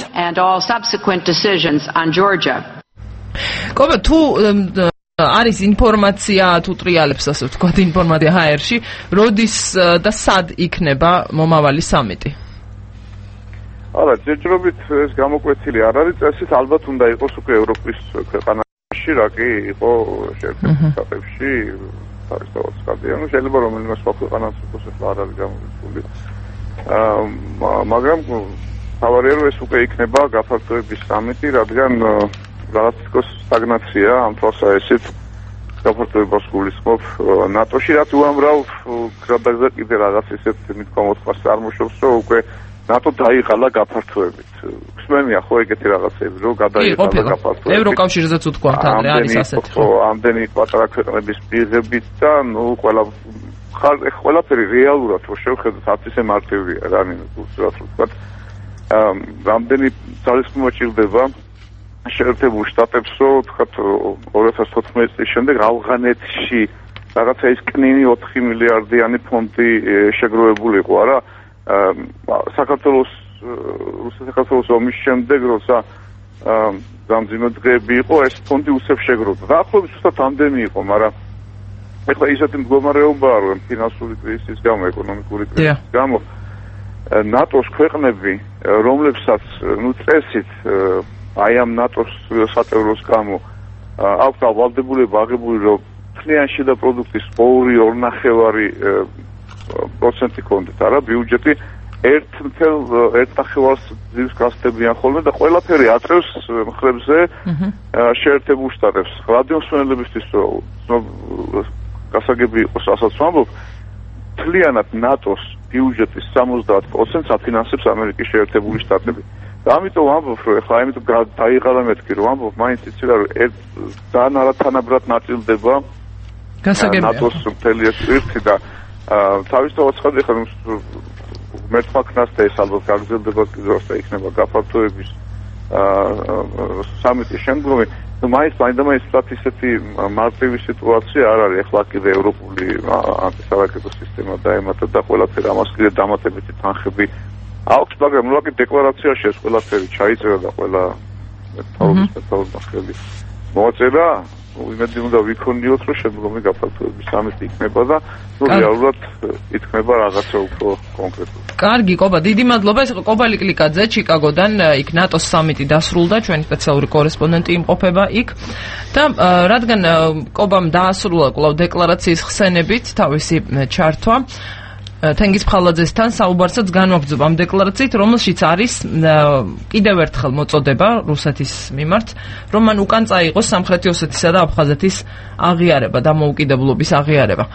კობა, თუ არის ინფორმაცია, თუ ტრიალებს ასე ვთქვათ ინფორმაცია HR-ში, როდის და სად იქნება მომავალი სამიტი? არა, ჯერჯერობით ეს გამოკვეთილი არ არის, წესით ალბათ უნდა იყოს უკვე ევროპის ქვეყანაში, რა კი იყო შეერთებულ შტატებში, არის თავად ხადია, ну შეიძლება რომელიმე სხვა ქვეყანაც იყოს ახლა არ არის გამოკვეთილი. მაგრამ თავარია რომ ეს უკვე იქნება გაფართოების სამიტი, რადგან რაღაც თქოს სტაგნაცია ამ თვალსაჩინო გაფართოებას გულისხმობ ნატოში, რაც უამრავ გადაგზა კიდე რაღაც ისეთ მიდგომას წარმოშობს, რომ უკვე ნატო დაიღალა გაფართოებით. ხსმენია ხო ეგეთი რაღაცები, რომ გადაიღალა გაფართოებით. ევროკავშირზეც უთქვამთ ადრე არის ასეთი. ხო, ამდენი პატარა ქვეყნების პირებით და ნუ ყველაფერი რეალურად რო შევხედოთ, ათისე მარტივია რა, უბრალოდ ვთქვათ. რამდენი ძალისხმევა ჭირდება შეერთებულ შტატებს, რომ ვთქვათ 2014 წლის შემდეგ ავღანეთში რაღაცა ის კნინი 4 მილიარდიანი ფონდი შეგროვებულიყო, არა? საქართველოს ომის შემდეგ, როცა გამძიმო დღეები იყო, ეს ფონდი უსევ შეგროვდა. დაახლოებით ზუსტად ამდენი იყო, მაგრამ ეხლა ისეთი მდგომარეობაა, რომ ფინანსური კრიზისის გამო, ეკონომიკური კრიზისის გამო ნატოს ქვეყნები, რომლებსაც წესით აი ამ ნატოს საწევროს გამო აქვს ვალდებულება აღებული, რომ მთლიან შიდა პროდუქტის 2.5% კონდეთ არა ბიუჯეტი 1.1 ძირს გასდებიან ხოლმე და ყველაფერი აწევს მხრებზე შეერთებულ შტატებს. რადიოსვენელებისთვის გასაგები იყოს, რასაც ვამბობ, მთლიანად ნატოს ბიუჯეტის 70% აფინანსებს ამერიკის შეერთებული შტატები. და ამიტომ ვამბობ, რომ ეხლა ამიტომ დაიღალა მეთქი, რომ ვამბობ, მაინც იცი რა, რომ ძალიან არათანაბრად ნაწილდება ნატოს მთელი ეს პირთი და თავისთავად ცხადია, ხომ მეთქნას და ეს ალბათ გაგრძელდება კიდევაც და იქნება გაფართოების სამიტის შემდგომი. მაინც ისეთი მარტივი სიტუაცია არ არის. ეხლა კიდე ევროპული ანტისარაკეტო სისტემა დაემატა და ყველაფერი ამას კიდე დამატებითი თანხები აქვს, მაგრამ ნუ აქ დეკლარაციაში ეს ყველაფერი ჩაიწერა და ყველა მეთაურის ხელი მოაწერა. იმედი უნდა ვიქონიოთ, რომ შემდგომი გაფართოების სამიტი იქნება და რეალურად იქნება რაღაცა უფრო კონკრეტული. კარგი, კობა, დიდი მადლობა. ეს იყო კობა ლიკლიკაძე ჩიკაგოდან, იქ ნატოს სამიტი დასრულდა, ჩვენი სპეციალური კორესპონდენტი იმყოფება იქ. და რადგან კობამ დაასრულა კვლავ დეკლარაციის ხსენებით თავისი ჩართვა, თენგიზ ფხალაძესთან საუბარსაც განვაგრძობ ამ დეკლარაციით, რომელშიც არის კიდევ ერთხელ მოწოდება რუსეთის მიმართ, რომ მან უკან წაიღოს სამხრეთი ოსეთისა და აფხაზეთის აღიარება, დამოუკიდებლობის აღიარება.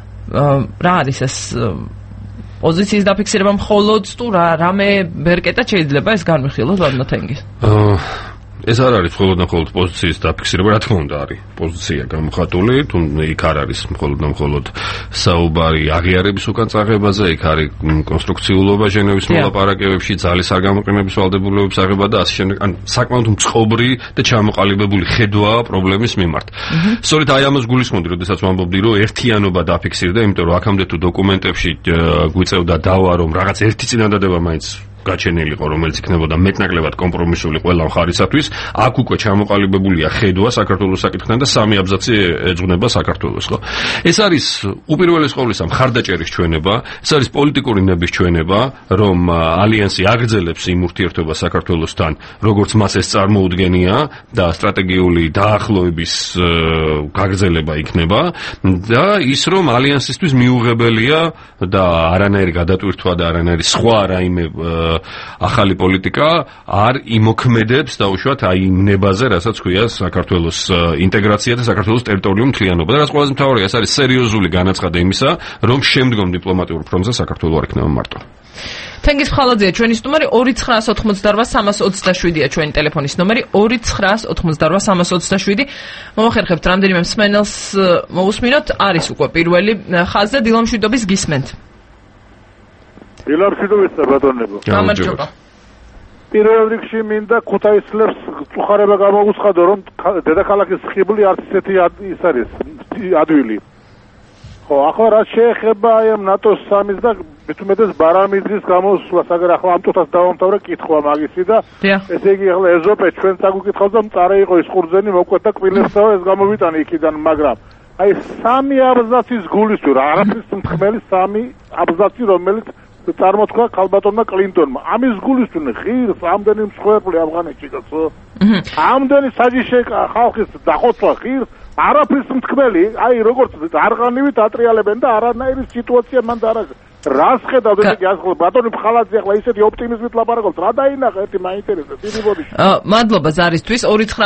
რა არის ეს პოზიციის დაფიქსირება მხოლოდ თუ რამე ბერკეტად შეიძლება ეს განვიხილოთ ვადნო თენგიზ? ეს არ არის მხოლოდ პოზიციის დაფიქსირება, რა თქმა უნდა არის პოზიცია გამოხატული, თუ იქ არ არის მხოლოდ საუბარი აღიარების უკან წაღებაზე, იქ არის კონსტრუქციულობა ჟენევის მოლაპარაკებებში, ძალის არ გამოყენების ვალდებულების აღება და ასე შემდეგ, ან საკმაოდ მწყობრი და ჩამოყალიბებული ხედვაა პრობლემის მიმართ. სწორედ აი ამას გულისხმობდი, როდესაც ვამბობდი, რომ ერთიანობა დაფიქსირდა, იმიტომ რომ აქამდე თუ დოკუმენტებში გვიწევდა დავა, რომ რაღაც ერთი წინადადება მაინც გაჩენილიყო, რომელიც იქნებოდა მეტნაკლებად კომპრომისული ყველა მხარისათვის, აქ უკვე ჩამოყალიბებულია ხედვა საქართველოს საკითხთან და 3 აბზაცი ეძღვნება საქართველოს, ხო? ეს არის უპირველეს ყოვლისა მხარდაჭერის ჩვენება, ეს არის პოლიტიკური ნების ჩვენება, რომ ალიანსი აგრძელებს იმ ურთიერთობას საქართველოსთან, როგორც მას ეს წარმოუდგენია და სტრატეგიული დაახლოების გაგრძელება იქნება და ის რომ ალიანსისთვის მიუღებელია და არანაირი გადატვირთვა და არანაირი სხვა რაიმე ახალი პოლიტიკა არ იმოქმედებს დაუშვათ აი იმ ნებაზე, რასაც ქვია საქართველოს ინტეგრაცია და საქართველოს ტერიტორიული მთლიანობა. და რაც ყველაზე მთავარია, ეს არის სერიოზული განაცხადი იმისა, რომ შემდგომ დიპლომატიურ ფრონტზე საქართველო არ იქნება მარტო. თენგიზ ფხალაძეა ჩვენი სტუმარი, 2988327-ია ჩვენი ტელეფონის ნომერი, 2988327. მომახერხებთ რამდენიმე მსმენელს მოусმინოთ, არის უკვე პირველი ხაზზე დილამშვიდობის გისმენთ. დილამშვიდობის ბატონებო. გამარჯობა. პირველ რიგში მინდა ქუთაისლებს წუხარება გამოგუცხადო, რომ დედაქალაქის ხიბლი არც ისეთი ის არის ადვილი. ხო, ახლა რაც შეეხება აი ამ ნატოს სამის და მithumedes ბარამიძის გამოსვლას, აგერ ახლა ამ ტოტას დავამთავრე კითხვა მაგისი და ესე იგი ახლა ეზოპე ჩვენ წაგუკითხავს და მწარე იყო ის ხურძენი მოკვეთა კბილებსაო ეს გამოვიტანე იქიდან, მაგრამ აი 3 აბზაცის გულისწვი რა არაფრის მთქმელი 3 აბზაცი რომელიც წარმოთქვა ქალბატონმა კლინტონმა. ამის გულისწვი ღირს ამდენი მსხვერპლი ავღანეთში კაცო. ამდენი საჯიში ხალხის დახოცვა ღირს არაფრის მთქმელი, აი როგორც არღანივით ატრიალებენ და არანაირი სიტუაცია მან და რას ხედავთ ესე იგი ახლა ბატონი ფხალაძე ახლა ისეთი ოპტიმიზმით ლაპარაკობს, რა დაინახა ერთი მაინტერესებს დიდი ბოდიში. მადლობა ზარისთვის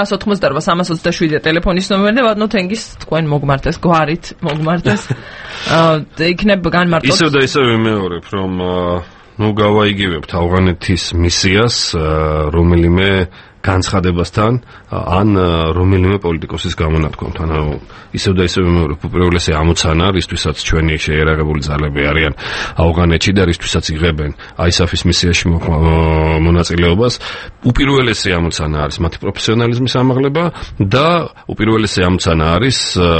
2988327 ტელეფონის ნომერი და ვადნო თენგის თქვენ მოგმართეს გვარით მოგმართეს. იქნებ განმარტოთ. ისევ და ისევ ვიმეორებ, რომ ნუ გავაიგივებთ ავღანეთის მისიას, რომელიმე განცხადებასთან ან რომელიმე პოლიტიკოსის გამონათქვამთან. ანუ ისევ და ისევ ვიმეორებ, უპირველესი ამოცანა, რისთვისაც ჩვენი შეიარაღებული ძალები არიან ავღანეთში და რისთვისაც იღებენ ISAF-ის მისიაში მონაწილეობას, უპირველესი ამოცანა არის მათი პროფესიონალიზმის ამაღლება და უპირველესი ამოცანა არის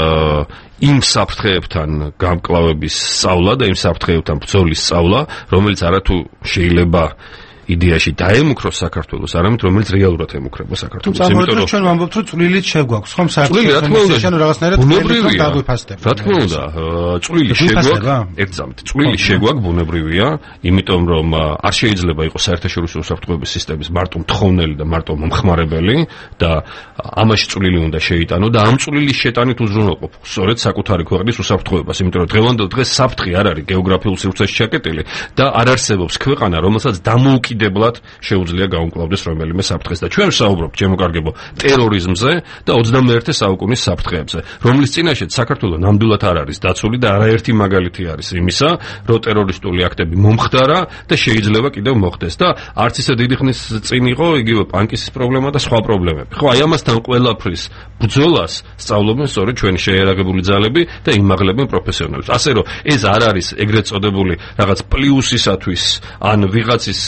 იმ საფრთხეებთან გამკლავების სწავლა და იმ საფრთხეებთან ბრძოლის სწავლა, რომელიც არათუ შეიძლება იდეაში დაემუქროს საქართველოს, არამედ რომელიც რეალურად ემუქრება საქართველოს. იმიტომ რომ ჩვენ ვამბობთ, რომ წვლილი შეგვაქვს, ხომ საერთოდ შენ რაღაცნაირად ბუნებრივია. რა თქმა უნდა, წვლილი შეგვაქვს, ერთზამით. წვლილი შეგვაქვს ბუნებრივია, იმიტომ რომ არ შეიძლება იყოს საერთაშორისო უსაფრთხოების სისტემის მარტო მთხოვნელი და მარტო მომხმარებელი და ამაში წვლილი უნდა შეიტანო და ამ წვლილის შეტანით უზრუნველყოფ სწორედ საკუთარი ქვეყნის უსაფრთხოებას, იმიტომ რომ დღევანდელ დღეს საფრთხე არ არის გეოგრაფიულ სივრცეში ჩაკეტილი და არ არსებობს ქვეყანა, რომელსაც დამოუკიდებლად შეუძლია გაუმკლავდეს რომელიმე საფრთხეს და ჩვენ ვსაუბრობთ, შემოკარგებო, ტერორიზმზე და 21 საუკუნის საფრთხეებზე, რომლის წინაშეც საქართველო ნამდვილად არ არის დაცული და არაერთი მაგალითი არის იმისა, რომ ტერორისტული აქტები მომხდარა და შეიძლება კიდევ მოხდეს და არც ისე დიდი ხნის წინ იყო იგივე პანკისის პრობლემა და სხვა პრობლემები. ხო, აი ამასთან ყველაფრის ბრძოლას სწავლობენ სწორედ ჩვენი შეიარაღებული ძალები და იმაღლებენ პროფესიონალებს. ასე რომ ეს არ არის ეგრეთ წოდებული რაღაც პლუსისათვის ან ვიღაცის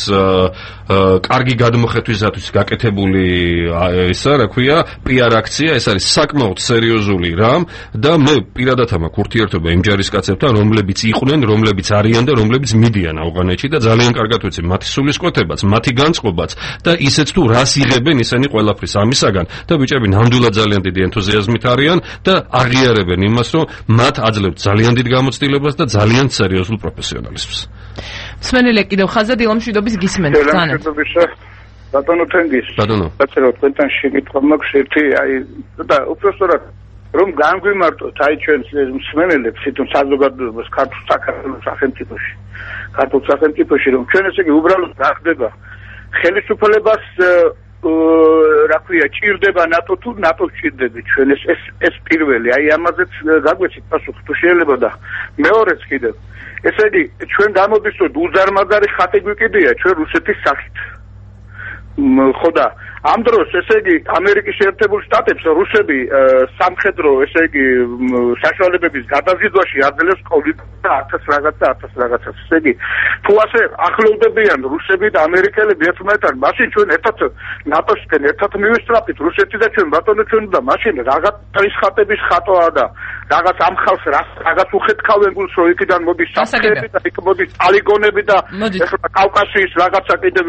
კარგი გადმოხეთვისათვის გაკეთებული ისა, რა ქვია, PR აქცია, ეს არის საკმაოდ სერიოზული რამ და მე პირადად მაქვს ურთიერთობა იმ ჯარისკაცებთან, რომლებიც იყვნენ, რომლებიც არიან და რომლებიც მიდიან ავღანეთში და ძალიან კარგად ვიცი მათი სულისკვეთებაც, მათი განწყობაც და ისეც თუ რას იღებენ ისინი ყველაფრის ამისაგან და ბიჭები ნამდვილად ძალიან დიდი ენთუზიაზმით არიან და აღიარებენ იმას, რომ მათ აძლევთ ძალიან დიდ გამოცდილებას და ძალიან სერიოზულ პროფესიონალიზმს. სმენელე კიდევ ხაზად ილამშვიდობის გისმენთ ძალიან. ბატონო თენგის. ბატონო. კაცო, თქვენთან შეკითხვა მაქვს ერთი, აი და უпростоრად რომ განგვიმარტოთ აი ჩვენს მსმენელებს, თვითონ საზოგადოებას ქართულ სახელმწიფოში. ქართულ სახელმწიფოში რომ ჩვენ ესე იგი უბრალოდ გახდება ხელისუფლებას რა ქვია, ჭირდება ნატო თუ ნატო ჭირდება ჩვენ ეს პირველი, აი ამაზეც გაგვეცით პასუხი თუ შეიძლება და მეორეც კიდევ. ესე იგი ჩვენ გამოდის რომ უზარმაზარი ხატი გვიკიდია ჩვენ რუსეთის სახით. ხო და ამ დროს ესე იგი ამერიკის შეერთებულ შტატებს რუსები სამხედრო ესე იგი საშუალებების გადაზიდვაში აძლევს კოლიდ და 1000 რაღაცას. ესე იგი თუ ასე ახლოვდებიან რუსები და ამერიკელები ერთმანეთთან, მაშინ ჩვენ ერთად ნატოსთან ერთად მივისწრაფით რუსეთი და ჩვენ ბატონო ჩვენ და მაშინ რაღაც ტრის ხატების ხატვაა და რაღაც ამ ხალხს რაღაც უხეთქავენ გულს რომ იქიდან მოდის საფრთხეები და იქ მოდის პოლიგონები და ეხლა კავკასიის რაღაცა კიდევ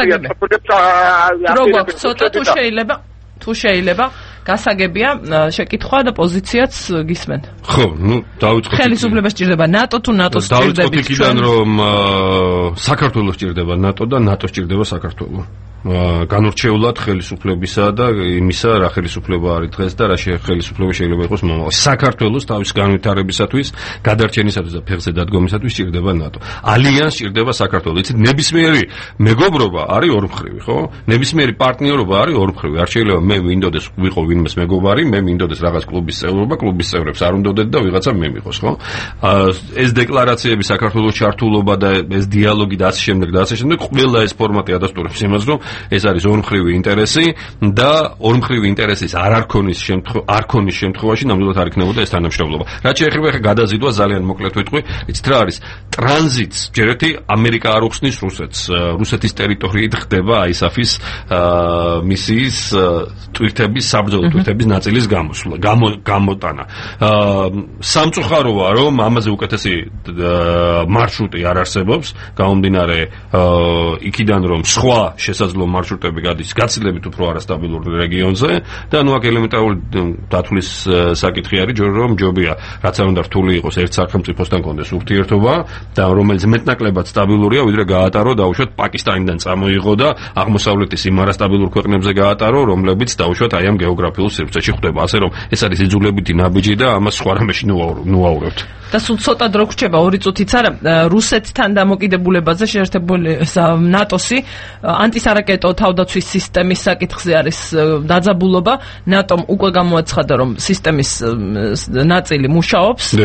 როგორ ცოტა თუ შეიძლება გასაგებია შეკითხვა და პოზიციაც გისმენთ. ხო, ნუ დავიწყოთ. ხელისუფლება სჭირდება ნატო თუ ნატო სჭირდება ჩვენ? დავიწყოთ იქიდან რომ საქართველოს სჭირდება ნატო და ნატო სჭირდება საქართველო. განურჩეულად ხელისუფლებისა და იმისა, რა ხელისუფლება არის დღეს და რა ხელისუფლება შეიძლება იყოს მომავალში. საქართველოს თავის განვითარებისათვის, გადარჩენისათვის და ფეხზე დადგომისათვის სჭირდება ნატო. ალიანსი სჭირდება საქართველოს. იცით, ნებისმიერი მეგობრობა არის ორმხრივი, ხო? ნებისმიერი პარტნიორობა არის ორმხრივი. არ შეიძლება მე მინდოდეს ვიყო ვინმეს მეგობარი, მე მინდოდეს რაღაც კლუბის წევრობა, კლუბის წევრებს არ უნდოდეთ და ვიღაცა მე მიყოს, ხო? ეს დეკლარაციები, საქართველოს ჩართულობა და ეს დიალოგი და ასე შემდეგ და ასე შემდეგ, ყველა ეს ფორმატი ადასტურებს იმას, რომ ეს არის ორმხრივი ინტერესი და ორმხრივი ინტერესის არ ქონის შემთხვევაში ნამდვილად არ იქნებოდა ეს თანამშრომლობა. რაც შეეხება ხე გადაზიდვა ძალიან მოკლედ ვიტყვი, იცით რა არის? ტრანზიტს ჯერეთი ამერიკა არ უხსნის რუსეთს. რუსეთის ტერიტორიით ხდება ISAF-ის მისიის ტვირთების საბრძოლო ტვირთების ნაწილის გამოტანა. სამწუხაროა რომ ამაზე უკეთესი მარშრუტი არ არსებობს, გამომდინარე იქიდან რომ სხვა შესაძლო მარშრუტები გადის გაცილებით უფრო არასტაბილურ რეგიონზე და ნუ აქ ელემენტარული დათვლის საკითხი არის, რომ ჯობია რაც არ უნდა რთული იყოს ერთ სახელმწიფოსთან კონდეს ურთიერთობა და რომელიც მეტნაკლებად სტაბილურია, ვიდრე გაატარო დაუშვათ პაკისტანიდან წამოიღო და აღმოსავლეთის იმ არასტაბილურ ქვეყნებზე გაატარო, რომლებიც დაუშვათ აი ამ გეოგრაფიულ სივრცეში ხდება. ასე რომ ეს არის იძულებითი ნაბიჯი და ამას სხვა რამეში ნუაურებთ. და სულ ცოტა დრო გრჩება 2 წუთიც არა რუსეთთან დამოკიდებულებაზე შეერთებული ნატოსი ანტისარაკეტო თავდაცვის სისტემის საკითხზე არის დაძაბულობა. ნატომ უკვე გამოაცხადა რომ სისტემის ნაწილი მუშაობს.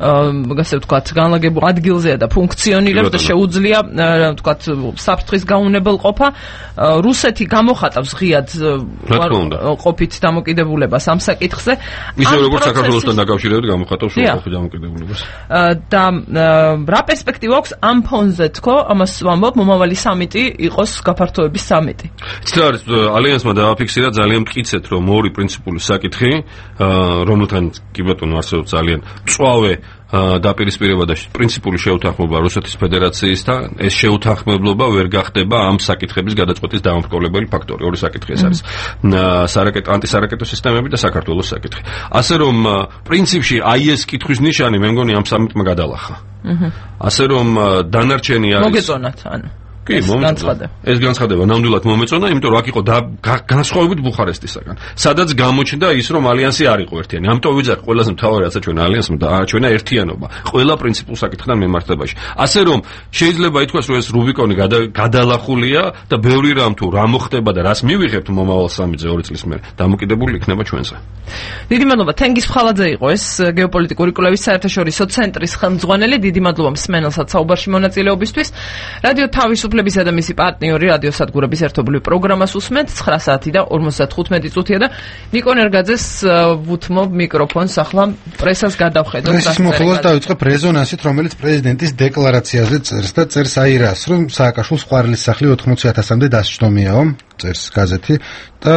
ასე ვთქვათ, განლაგებულ ადგილზეა და ფუნქციონირებს და შეუძლია ვთქვათ საფრთხის გაუნებელ ყოფა. რუსეთი გამოხატავს ღიად ყოფით დამოკიდებულებას ამ საკითხზე. ისე როგორც საქართველოსთან დაკავშირებით გამოხატავს ყოფით დამოკიდებულებას. და რა პერსპექტივა აქვს ამ ფონზე თქო, ამას ვამბობ, მომავალი სამიტი იყოს გაფართოების სამიტი. ცოტა არის ალიანსმა დააფიქსირა ძალიან მტკიცეთ, რომ ორი პრინციპული საკითხი, რომელთან კი ბატონო არსებობს ძალიან მწვავე დაპირისპირება და პრინციპული შეუთანხმობა რუსეთის ფედერაციისთან, ეს შეუთანხმებლობა ვერ გახდება ამ საკითხების გადაწყვეტის დამამტკიცებელი ფაქტორი. ორი საკითხი ეს არის. ანტისარაკეტო სისტემები და საქართველოს საკითხი. ასე რომ პრინციპში აი ეს კითხვის ნიშანი მე მგონი ამ სამიტმა გადალახა. ასე რომ დანარჩენი არის მოგეწონათ, ანუ კი, ეს განცხადება ნამდვილად მომეწონა, იმიტომ რომ აქ იყო განსხვავებით ბუხარესტისაგან. სადაც გამოჩნდა ის, რომ ალიანსი არ იყო ერთიანი. ამიტომ ვიძახი ყველაზე მთავარი რაცა ჩვენ ალიანსმა და ჩვენა ერთიანობა, ყველა პრინციპულ საკითხთან მიმართებაში. ასე რომ შეიძლება ითქვას, რომ ეს რუბიკონი გადალახულია და ბევრი რამ თუ რა მოხდება და რას მივიღებთ მომავალ სამიტზე 2 წლის მერე, დამოკიდებული იქნება ჩვენზე. დიდი მადლობა, თენგიზ ფხალაძე იყო ეს გეოპოლიტიკური კვლევის საერთაშორისო ცენტრის ხელმძღვანელი. დიდი მადლობა მსმენელსაც საუბარში მონაწილეობისთვის. რადიო თავისუფლებისა და მისი პარტნიორი რადიო სადგურების ერთობლივ პროგრამას უსმენთ 9 საათი და 55 წუთია და ნიკო ნერგაძეს ვუთმობ მიკროფონს ახლა პრესას გადავხედოთ. პრესის მოხელოს დავიწყებ რეზონანსით, რომელიც პრეზიდენტის დეკლარაციაზე წერს და წერს აირას, რომ სააკაშვილის ყვარლის სახლი 80,000-მდე დასჯდომიაო, წერს გაზეთი და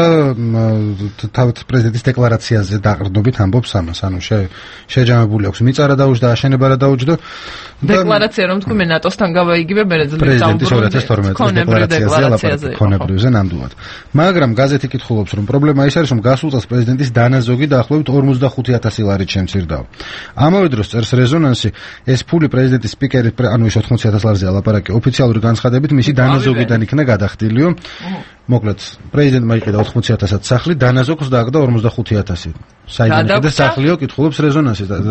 თავად პრეზიდენტის დეკლარაციაზე დაყრდნობით ამბობს ამას, ანუ შეჯამებული აქვს მიწა დაუჯდა და აშენება რა დაუჯდა. დეკლარაცია რომ თქვი მე ნატოსთან გავაიგივე მე პრეზიდენტის 2012 წლის დეკლარაციაზე ქონებრიუზე ნამდვილად. მაგრამ გაზეთი კითხულობს, რომ პრობლემა ის არის, რომ გასულ წელს პრეზიდენტის დანაზოგი დაახლოებით 45,000 ლარით შემცირდაო. ამავე დროს წერს რეზონანსი, ეს ფული პრეზიდენტის სპიკერი, ანუ ის 80,000 ლარზე ალაპარაკი, ოფიციალური განცხადებით მისი დანაზოგიდან იქნა გადახდილიო. მოკლედ, პრეზიდენტმა იყიდა 80,000 სახლი, დანაზოგს დააგდა 45,000. საიდან იყიდა სახლიო, კითხულობს რეზონანსი და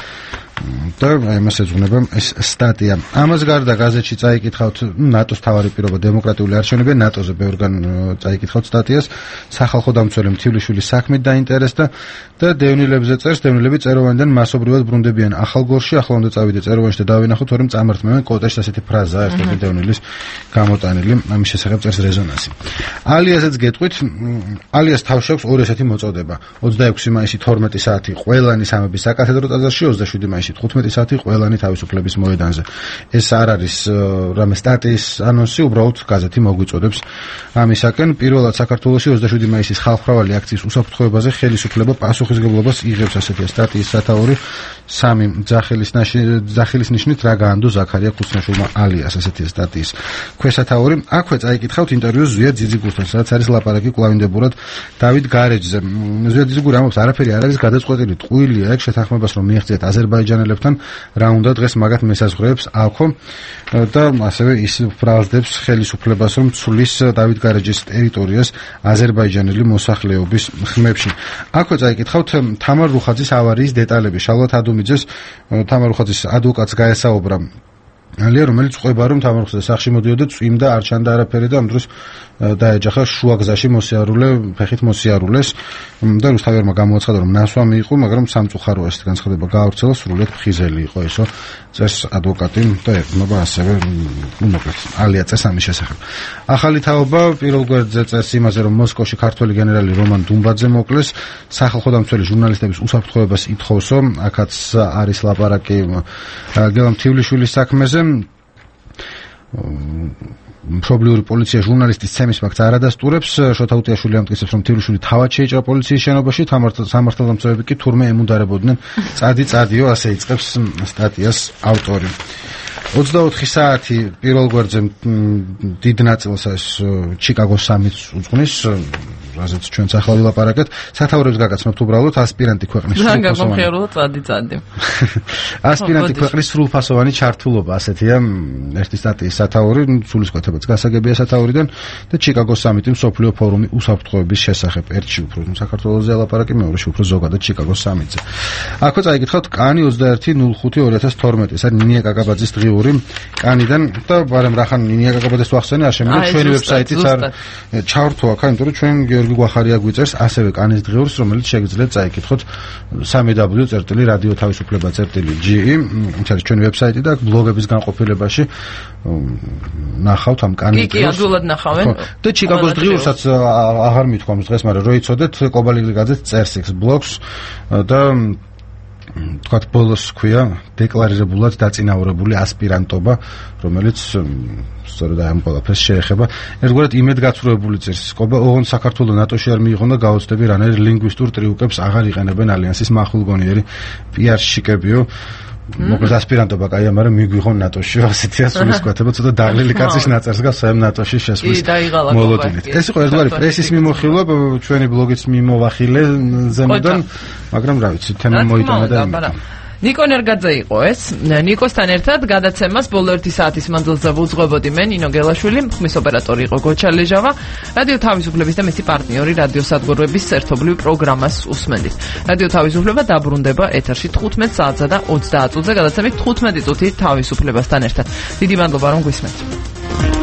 ამას ეძღვნება ეს სტატია. ამას გარდა გაზეთში წაიკითხავთ ნატოს თავარი პირობა დემოკრატიული არჩევნები, ნატოზე ბევრგან წაიკითხავთ სტატიას, სახალხო დამცველი თივლიშვილის საქმით დაინტერესდა და დევნილებზე წერს, დევნილები წეროვანიდან მასობრივად ბრუნდებიან ახალგორში, ახლა უნდა წავიდე წეროვანში და დავინახოთ, რომ წამართმევენ კოტეშს ასეთი ფრაზაა ერთ-ერთი დევნილის გამოტანილი, ამის შესახებ წერს რეზონანსი. ალიაზეც გეტყვით, ალიას თავში აქვს ორი ესეთი მოწოდება. 26 მაისი 12 საათი ყველანი სამების საკათედრო ტაძარში, 27 მაისი 15 საათი ყველანი თავისუფლების მოედანზე. ეს არ არის რამე სტატიის ანონსი, უბრალოდ გაზეთი მოგვიწოდებს ამისაკენ. პირველად საქართველოში 27 მაისის ხალხმრავალი აქციის უსაფრთხოებაზე ხელისუფლება პასუხისმგებლობას იღებს, ასეთია სტატიის სათაური. 3 ძახილის ნიშნით რა გაანდო ზაქარია ქუცნაშვილმა ალიას, ასეთია სტატიის ქვესათაური. აქვე წაიკითხავთ ინტერვიუს ზვიად ძიძიგურთან, სადაც არის ლაპარაკი კვლავინდებურად დავით გარეჯზე. ზვიად ძიძიგური ამბობს, არაფერი არ არის გადაწყვეტილი, ტყუილია ეგ შეთანხმებას რომ მიაღწიეთ აზერბაიჯანელებთან, რა უნდა დღეს მაგათ მესაზღვრეებს აქო და ასევე ის ბრალდებს ხელისუფლებას რომ ცulis დავით გარეჯის ტერიტორიას აზერბაიჯანელი მოსახლეობის ხმებში. აქვე წაიკითხავთ თამარ რუხაძის ავარიის დეტალები. შალვა თადუმიძეს თამარ რუხაძის ადვოკატს გაესაუბრა ალია, რომელიც ყვება რომ თამარ რუხაძე სახში მოდიოდა, წვიმდა, არ ჩანდა არაფერი და ამ დროს დაეჯახა შუაგზაში მოსიარულე, ფეხით მოსიარულეს და რუსთავერმა გამოაცხადა რომ ნასვამი იყო, მაგრამ სამწუხაროა ეს განცხადება გაავრცელა, სრულიად ფხიზელი იყო ესო, წერს ადვოკატი და ეუბნება ასევე მოკლედ ალია წერს ამის შესახებ. ახალი თაობა პირველ გვერდზე წერს იმაზე, რომ მოსკოვში ქართველი გენერალი რომან დუმბაძე მოკლეს, სახალხო დამცველი ჟურნალისტების უსაფრთხოებას ითხოვსო, აქაც არის ლაპარაკი გელამ თივლიშვილის საქმეზე. მშობლიური პოლიცია ჟურნალისტის ცემის ფაქტს არ ადასტურებს. შოთა უტიაშვილი ამტკიცებს, რომ თივლიშვილი თავად შეიჭრა პოლიციის შენობაში, სამართალდამცავები კი თურმე ემუდარებოდნენ წადიო, ასე იწყებს სტატიას ავტორი. 24 საათი პირველ გვერდზე დიდ ნაწილს ეს ჩიკაგოს სამიტს უძღვნის, რაზეც ჩვენც ახლა ვილაპარაკეთ. სათაურებს გაგაცნობთ უბრალოდ ასპირანტი ქვეყნის ასპირანტი ქვეყნის სრულფასოვანი ჩართულობა, ასეთია ერთი სტატიის სათაური, სულისკვეთებაც გასაგებია სათაურიდან და ჩიკაგოს სამიტი მსოფლიო ფორუმი უსაფრთხოების შესახებ. ერთში უფრო საქართველოზე ლაპარაკი, მეორეში უფრო ზოგადად ჩიკაგოს სამიტზე. აქვე წაიკითხავთ კანი 21.05.2012. ეს არის ნინია კაკაბაძის დღიური კანიდან და ბარემ რახან ნინია კაკაბაძეს ვახსენე, არ შემიძლია ჩვენი ვებსაიტიც არ ჩავრთვა აქ, იმიტომ რომ ჩვენ გიორგი გვახარია გვიწერს ასევე კანის დღეურს, რომელიც შეგიძლიათ წაიკითხოთ www.radioთავისუფლება.ge ეს არის ჩვენი ვებსაიტი და ბლოგების განყოფილებაში ნახავთ ამ კანის დღეურს. კი, ადვილად ნახავენ. და ჩიკაგოს დღეურსაც აღარ მithქვამს დღეს, მაგრამ რო იცოდეთ, კობალიგრიგაძე წერს იქ ბლოგს და თქვათ ბოლოს ქვია დეკლარირებულად დაწინაურებული ასპირანტობა, რომელიც სწორედ ამ ყველაფერს შეეხება. ერთგვარად იმედგაცრუებული წერს, ოღონდ საქართველოს ნატოში არ მიიღონ და გაოცდები რანაირ ლინგვისტურ ტრიუკებს აღარ იყენებენ ალიანსის მახვილგონიერი პიარ-შიკებიო. მოკლედ ასპირანტობა კაია, მაგრამ მიგვიღონ ნატოში, ასეთია სულისკვეთება, ცოტა დაღლილი კაცის ნაწერს გავს ამ ნატოში შესვლის მოლოდინით. ეს იყო ერთგვარი პრესის მიმოხილვა, ჩვენი ბლოგიც მიმოვახილე ზემოდან, მაგრამ რა ვიცი, თემა მოიტანა და ნიკო ნერგაძე იყო ეს. ნიკოსთან ერთად გადაცემას ბოლო 1 საათის მანძილზე ვუძღვებოდი მე, ნინო გელაშვილი, ხმის ოპერატორი იყო გოჩა ლეჟავა, რადიო თავისუფლების და მისი პარტნიორი რადიო სადგურების ერთობლივ პროგრამას უსმენდით. რადიო თავისუფლება დაბრუნდება ეთერში 15 საათსა და 30 წუთზე, გადაცემით 15 წუთი თავისუფლებასთან ერთად. დიდი მადლობა რომ გვისმენთ.